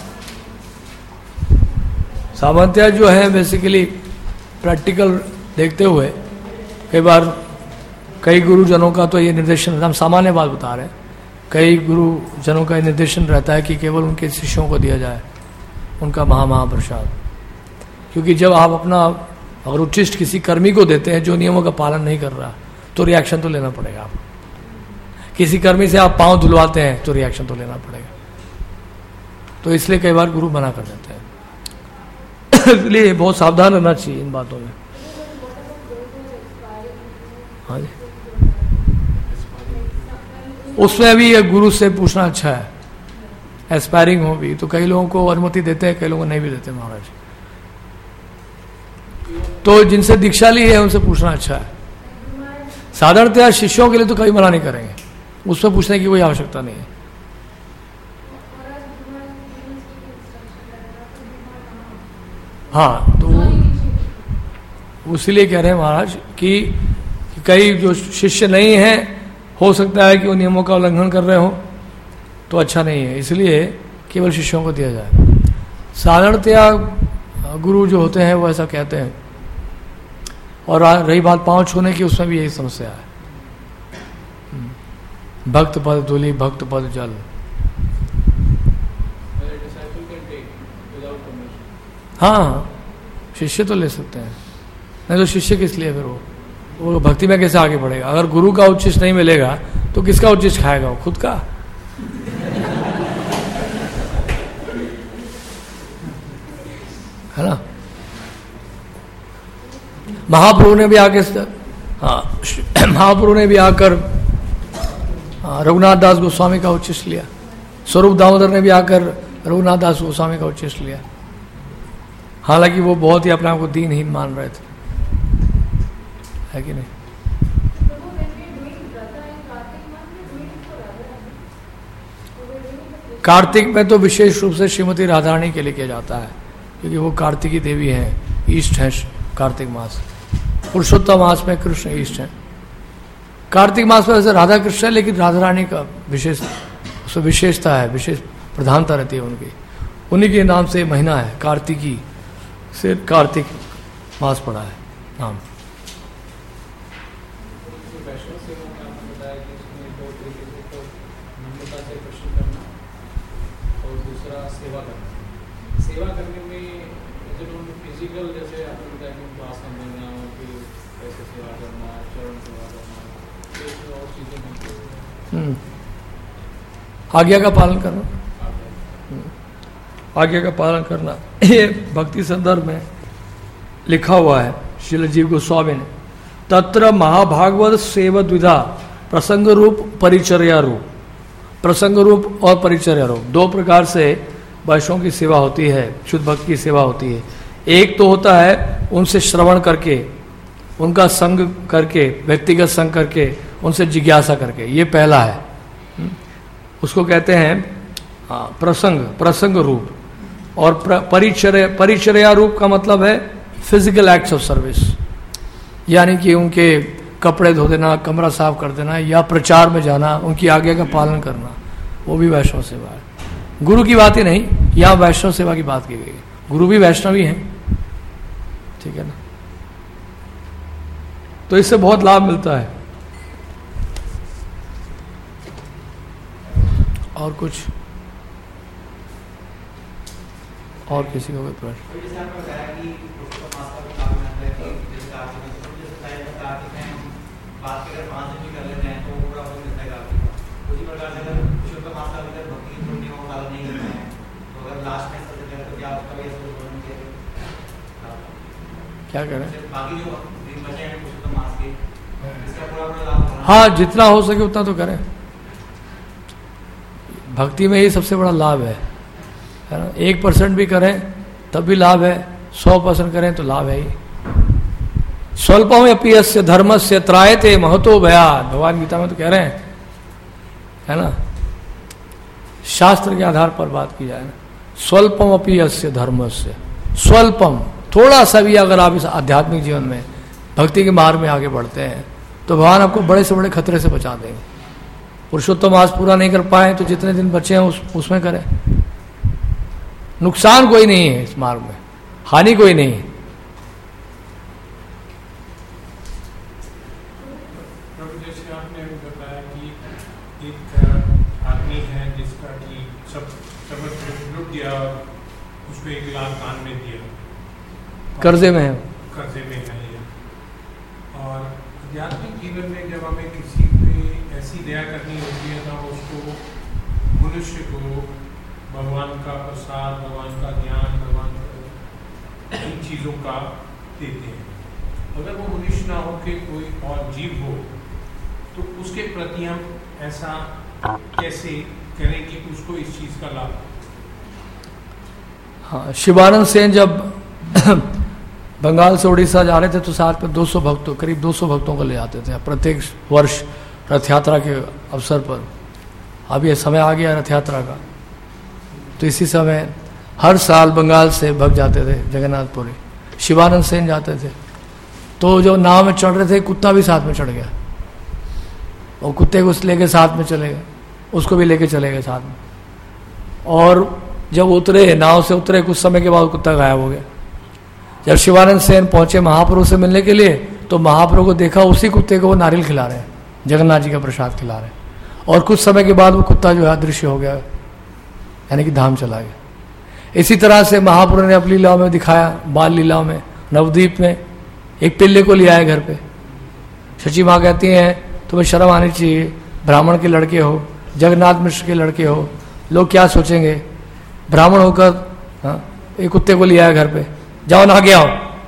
सामंत्या जो है बेसिकली प्रैक्टिकल देखते हुए कई बार कई गुरुजनों का तो ये निर्देशन, हम सामान्य बात बता रहे हैं, कई गुरुजनों का निर्देशन रहता है कि केवल उनके शिष्यों को दिया जाए उनका महाप्रसाद। क्योंकि जब आप अपना अगर उच्चिष्ट किसी कर्मी को देते हैं जो नियमों का पालन नहीं कर रहा, तो रिएक्शन तो लेना पड़ेगा आपको। किसी कर्मी से आप पांव धुलवाते हैं तो रिएक्शन तो लेना पड़ेगा। तो इसलिए कई बार गुरु मना कर देते हैं। इसलिए बहुत सावधान रहना चाहिए इन बातों में। हाँ जी, उसमें भी एक गुरु से पूछना अच्छा है। एस्पायरिंग हो भी तो कई लोगों को अनुमति देते हैं, कई लोगों को नहीं भी देते महाराज। तो जिनसे दीक्षा ली है उनसे पूछना अच्छा है। साधारणतः शिष्यों के लिए तो कभी मना नहीं करेंगे, उसमें पूछने की कोई आवश्यकता नहीं है। हाँ, तो उसीलिए कह रहे हैं महाराज कि कई जो शिष्य नहीं हैं हो सकता है कि उन नियमों का उल्लंघन कर रहे हो तो अच्छा नहीं है, इसलिए केवल शिष्यों को दिया जाए। साधारणतया गुरु जो होते हैं वो ऐसा कहते हैं। और रही बात पांव छूने की, उसमें भी यही समस्या है। भक्त पद धूलि, भक्त पद जल। हाँ, शिष्य तो ले सकते हैं, नहीं तो शिष्य किस लिए फिर वो भक्ति में कैसे आगे बढ़ेगा? अगर गुरु का उच्चिष्ट नहीं मिलेगा तो किसका उच्चिष्ट खाएगा? वो खुद का। है ना? महाप्रभु ने भी आकर रघुनाथ दास गोस्वामी का उच्चिष्ट लिया। स्वरूप दामोदर ने भी आकर रघुनाथ दास गोस्वामी का उच्चिष्ट लिया, हालांकि वो बहुत ही अपने आप को दीनहीन मान रहे थे, है कि नहीं? कार्तिक में तो विशेष रूप से श्रीमती राधारानी के लिए किया जाता है, क्योंकि वो कार्तिकी देवी हैं, ईष्ट हैं कार्तिक मास। पुरुषोत्तम मास में कृष्ण ईष्ट हैं। कार्तिक मास में वैसे राधा कृष्ण है, लेकिन राधा रानी का उसमें विशेषता है, विशेष प्रधानता रहती है उनकी। उन्हीं के नाम से महीना है, कार्तिकी से कार्तिक मास पड़ा है नाम। सेवा करने में फिजिकल, जैसे आपने बताया कि उनको आसन देना, फिर ऐसे सेवा करना, चरण सेवा करना, और चीजें आज्ञा का पालन करना, आज्ञा का पालन करना, ये भक्ति संदर्भ में लिखा हुआ है श्रील जीव गोस्वामी ने। तत्र महाभागवत सेवा द्विधा, प्रसंग रूप परिचर्या रूप। प्रसंग रूप और परिचर्या रूप दो प्रकार से वैष्णव की सेवा होती है, शुद्ध भक्त की सेवा होती है। एक तो होता है उनसे श्रवण करके, उनका संग करके, व्यक्तिगत संग करके, उनसे जिज्ञासा करके, ये पहला है। उसको कहते हैं प्रसंग रूप। और परिचर्या रूप का मतलब है फिजिकल एक्ट्स ऑफ सर्विस, यानी कि उनके कपड़े धो देना, कमरा साफ कर देना, या प्रचार में जाना, उनकी आज्ञा का पालन करना, वो भी वैष्णव सेवा है। गुरु की बात ही नहीं, यहाँ वैष्णव सेवा की बात की गई है। गुरु भी वैष्णव ही हैं, ठीक है ना? तो इससे बहुत लाभ मिलता है। और कुछ, और किसी को कोई प्रश्न? क्या करें? हाँ, जितना हो सके उतना तो करें। भक्ति में ही सबसे बड़ा लाभ है ना? 1% भी करें तब भी लाभ है, 100% करें तो लाभ है ही। स्वल्पम अपि यस्य धर्मस्य त्रायते महतो भयात्, भगवान गीता में तो कह रहे हैं, है ना? शास्त्र के आधार पर बात की जाए ना, स्वल्पम अपि यस्य धर्मस्य, स्वल्पम, थोड़ा सा भी अगर आप इस आध्यात्मिक जीवन में भक्ति के मार्ग में आगे बढ़ते हैं तो भगवान आपको बड़े से बड़े खतरे से बचा देंगे। पुरुषोत्तम मास पूरा नहीं कर पाए तो जितने दिन बचे हैं उसमें करें। नुकसान कोई नहीं है इस मार्ग में, हानि कोई नहीं है। जैसे आपने बताया कि एक आदमी है जिसका कि सब लुट गया, उसको 1 लाख दान में दिया, कर्जे में है, कर्जे में है ये। और आध्यात्मिक जीवन में जब हमें किसी पे ऐसी दया करनी होती है तो उसको, मनुष्य को भगवान का प्रसाद, भगवान का ज्ञान, भगवान इन चीज़ों का देते हैं। अगर वो मनुष्य ना हो के कोई और जीव हो तो उसके प्रति हम ऐसा कैसे करें कि उसको इस चीज़ का लाभ? हाँ, शिवानंद सेन जब बंगाल से उड़ीसा जा रहे थे तो साथ में 200 भक्तों, करीब 200 भक्तों को ले आते थे प्रत्येक वर्ष रथ यात्रा के अवसर पर। अब ये समय आ गया रथ यात्रा का, तो इसी समय हर साल बंगाल से भक्त जाते थे जगन्नाथपुरी। शिवानंद सेन जाते थे, तो जो नाव में चढ़ रहे थे कुत्ता भी साथ में चढ़ गया। और कुत्ते को लेके साथ में चले गए, उसको भी लेके चले गए साथ में। और जब उतरे, नाव से उतरे, कुछ समय के बाद कुत्ता गायब हो गया। जब शिवानंद सेन पहुंचे महाप्रभु से मिलने के लिए, तो महाप्रभु को देखा उसी कुत्ते को वो नारियल खिला रहे हैं, जगन्नाथ जी का प्रसाद खिला रहे हैं। और कुछ समय के बाद वो कुत्ता जो है अदृश्य हो गया, यानी कि धाम चला गया। इसी तरह से महाप्रभु ने अपनी लीलाओं में दिखाया, बाल लीलाओं में, नवद्वीप में एक पिल्ले को लिया है घर पे। शची माँ कहती हैं तुम्हें शर्म आनी चाहिए, ब्राह्मण के लड़के हो, जगन्नाथ मिश्र के लड़के हो, लोग क्या सोचेंगे, ब्राह्मण होकर एक कुत्ते को लिया है घर पे, जाओ नहा के आओ।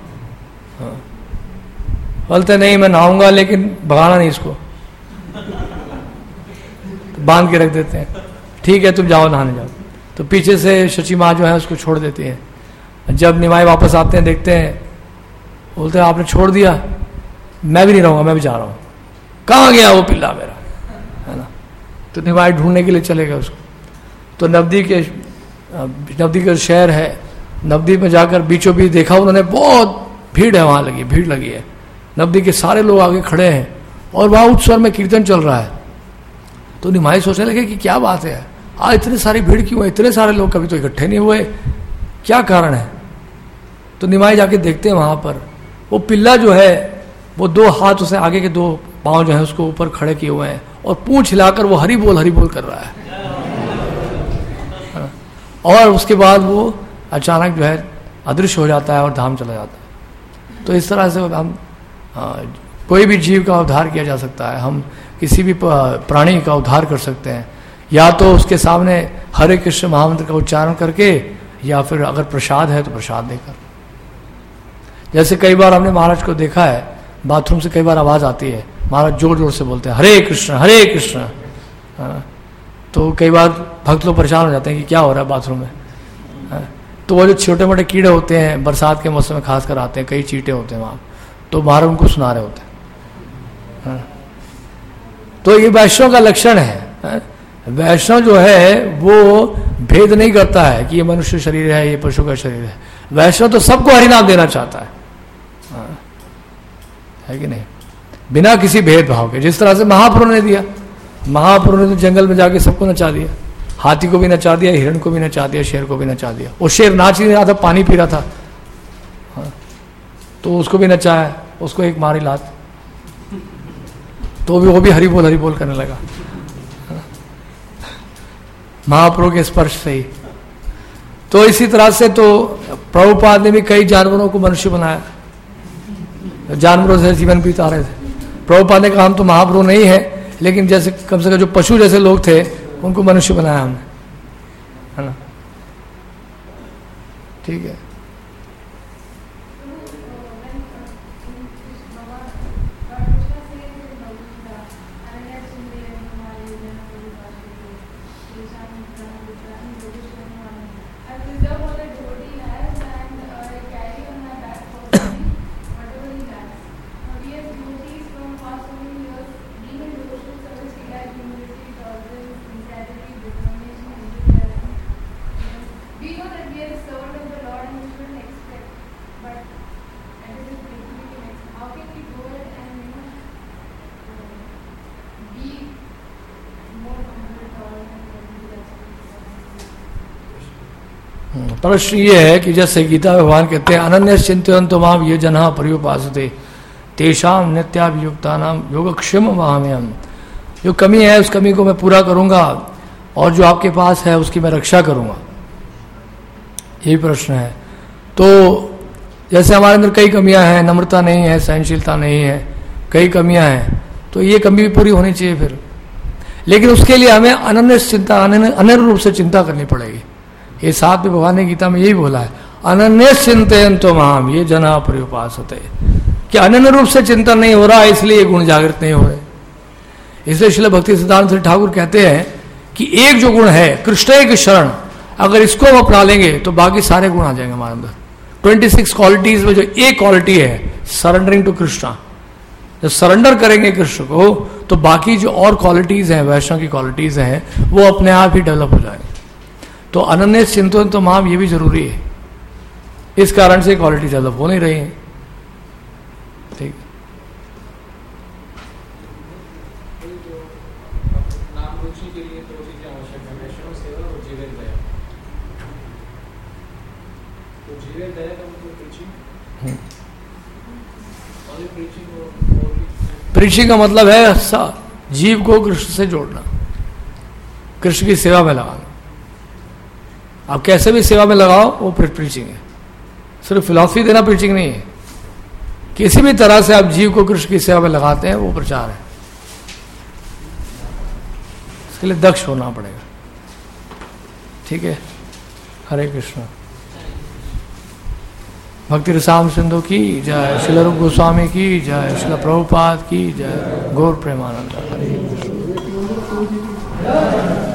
बोलते नहीं मैं नहाऊंगा लेकिन भगाना नहीं इसको, तो बांध के रख देते हैं, ठीक है तुम जाओ नहाने जाओ। तो पीछे से शची माँ जो है उसको छोड़ देती है। जब निमाई वापस आते हैं देखते हैं, बोलते हैं आपने छोड़ दिया, मैं भी नहीं रहूंगा, मैं भी जा रहा हूँ। कहाँ गया वो पिल्ला मेरा, है ना। तो निमाई ढूंढने के लिए चले गए उसको। तो नवद्वीप के शहर है, नवद्वीप में जाकर बीचों बीच देखा उन्होंने, बहुत भीड़ है वहाँ, भीड़ लगी है। नवद्वीप के सारे लोग आगे खड़े हैं और वहाँ उच्च स्वर में कीर्तन चल रहा है। तो निमाई सोचने लगे कि क्या बात है, आज इतनी सारी भीड़ क्यों है, इतने सारे लोग कभी तो इकट्ठे नहीं हुए, क्या कारण है। तो निमाई जाके देखते हैं वहां पर वो पिल्ला जो है वो दो हाथ उसे आगे के दो पांव जो है उसको ऊपर खड़े किए हुए हैं और पूंछ हिलाकर वो हरि बोल कर रहा है। और उसके बाद वो अचानक जो है अदृश्य हो जाता है और धाम चला जाता है। तो इस तरह से हम कोई भी जीव का उद्धार किया जा सकता है, हम किसी भी प्राणी का उद्धार कर सकते हैं, या तो उसके सामने हरे कृष्ण महामंत्र का उच्चारण करके, या फिर अगर प्रसाद है तो प्रसाद देकर। जैसे कई बार हमने महाराज को देखा है, बाथरूम से कई बार आवाज आती है, महाराज जोर जोर से बोलते हैं हरे कृष्ण। तो कई बार भक्त लोग परेशान हो जाते हैं कि क्या हो रहा है बाथरूम में। तो वो जो छोटे मोटे कीड़े होते हैं बरसात के मौसम में खास कर आते हैं, कई चींटे होते हैं वहां, तो महाराज उनको सुना रहे होते हैं। तो ये वैष्णव का लक्षण है। वैष्णव जो है वो भेद नहीं करता है कि ये मनुष्य शरीर है, ये पशु का शरीर है। वैष्णव तो सबको हरिनाम देना चाहता है कि नहीं, बिना किसी भेदभाव के। जिस तरह से महाप्रभु ने दिया, महाप्रभु ने तो जंगल में जाके सबको नचा दिया, हाथी को भी नचा दिया, हिरण को भी नचा दिया, शेर को भी नचा दिया। वो शेर नाच ही नहीं रहा था, पानी पी रहा था, तो उसको भी नचाया, उसको एक मारी लात, तो वो भी हरि बोल करने लगा महाप्रभु के स्पर्श से ही। तो इसी तरह से तो प्रभुपाद ने भी कई जानवरों को मनुष्य बनाया, जानवरों से जीवन बिता रहे थे। प्रभुपाद ने कहा हम तो महाप्रभु नहीं है, लेकिन जैसे कम से कम जो पशु जैसे लोग थे उनको मनुष्य बनाया हमने, है ना। ठीक है। प्रश्न ये है कि जैसे गीता भगवान कहते हैं अनन्य चिंतयन्तो माम ये जना पर्युपासते तेषाम नित्याभियुक्ता नाम योगक्षेम वहाम्यहम्। जो कमी है उस कमी को मैं पूरा करूंगा और जो आपके पास है उसकी मैं रक्षा करूंगा, यही प्रश्न है। तो जैसे हमारे अंदर कई कमियां हैं, नम्रता नहीं है, सहनशीलता नहीं है, कई कमियां हैं, तो ये कमी भी पूरी होनी चाहिए फिर। लेकिन उसके लिए हमें अनन्य चिंता, अनन्य रूप से चिंता करनी पड़ेगी। ये साथ में भगवान ने गीता में यही बोला है, अनन्य चिंतयन्तो माम ये जना पर्युपासते, कि अनन्य रूप से चिंतन नहीं हो रहा इसलिए गुण जागृत नहीं हो रहे। इसलिए श्रील भक्ति सिद्धांत ठाकुर कहते हैं कि एक जो गुण है कृष्ण एक शरण, अगर इसको हम अपना लेंगे तो बाकी सारे गुण आ जाएंगे हमारे अंदर। 26 क्वालिटीज में जो एक क्वालिटी है सरेंडरिंग टू कृष्णा, जब सरेंडर करेंगे कृष्ण को तो बाकी जो और क्वालिटीज हैं, वैष्णव की क्वालिटीज हैं, वो अपने आप ही डेवलप हो जाएंगे। तो अनन्य चिंतन तो माम ये भी जरूरी है, इस कारण से क्वालिटी डेवलप हो नहीं रही है। ठीक, नाम रुचि के लिए दो चीजें आवश्यक है, वैष्णव सेवा और जीवन दया। तो जीवन दया का मतलब प्रीचिंग, और प्रीचिंग प्रीचिंग का मतलब है जीव को कृष्ण से जोड़ना, कृष्ण की सेवा में लगाना। आप कैसे भी सेवा में लगाओ वो प्रीचिंग है। सिर्फ फिलॉसफी देना प्रीचिंग नहीं है, किसी भी तरह से आप जीव को कृष्ण की सेवा में लगाते हैं वो प्रचार है। इसके लिए दक्ष होना पड़ेगा। ठीक है, हरे कृष्ण। भक्ति रसाम सिंधु की जय, श्रील रूप गोस्वामी की जय, श्रील प्रभुपाद की जय, गौर प्रेमानंद। हरे कृष्ण।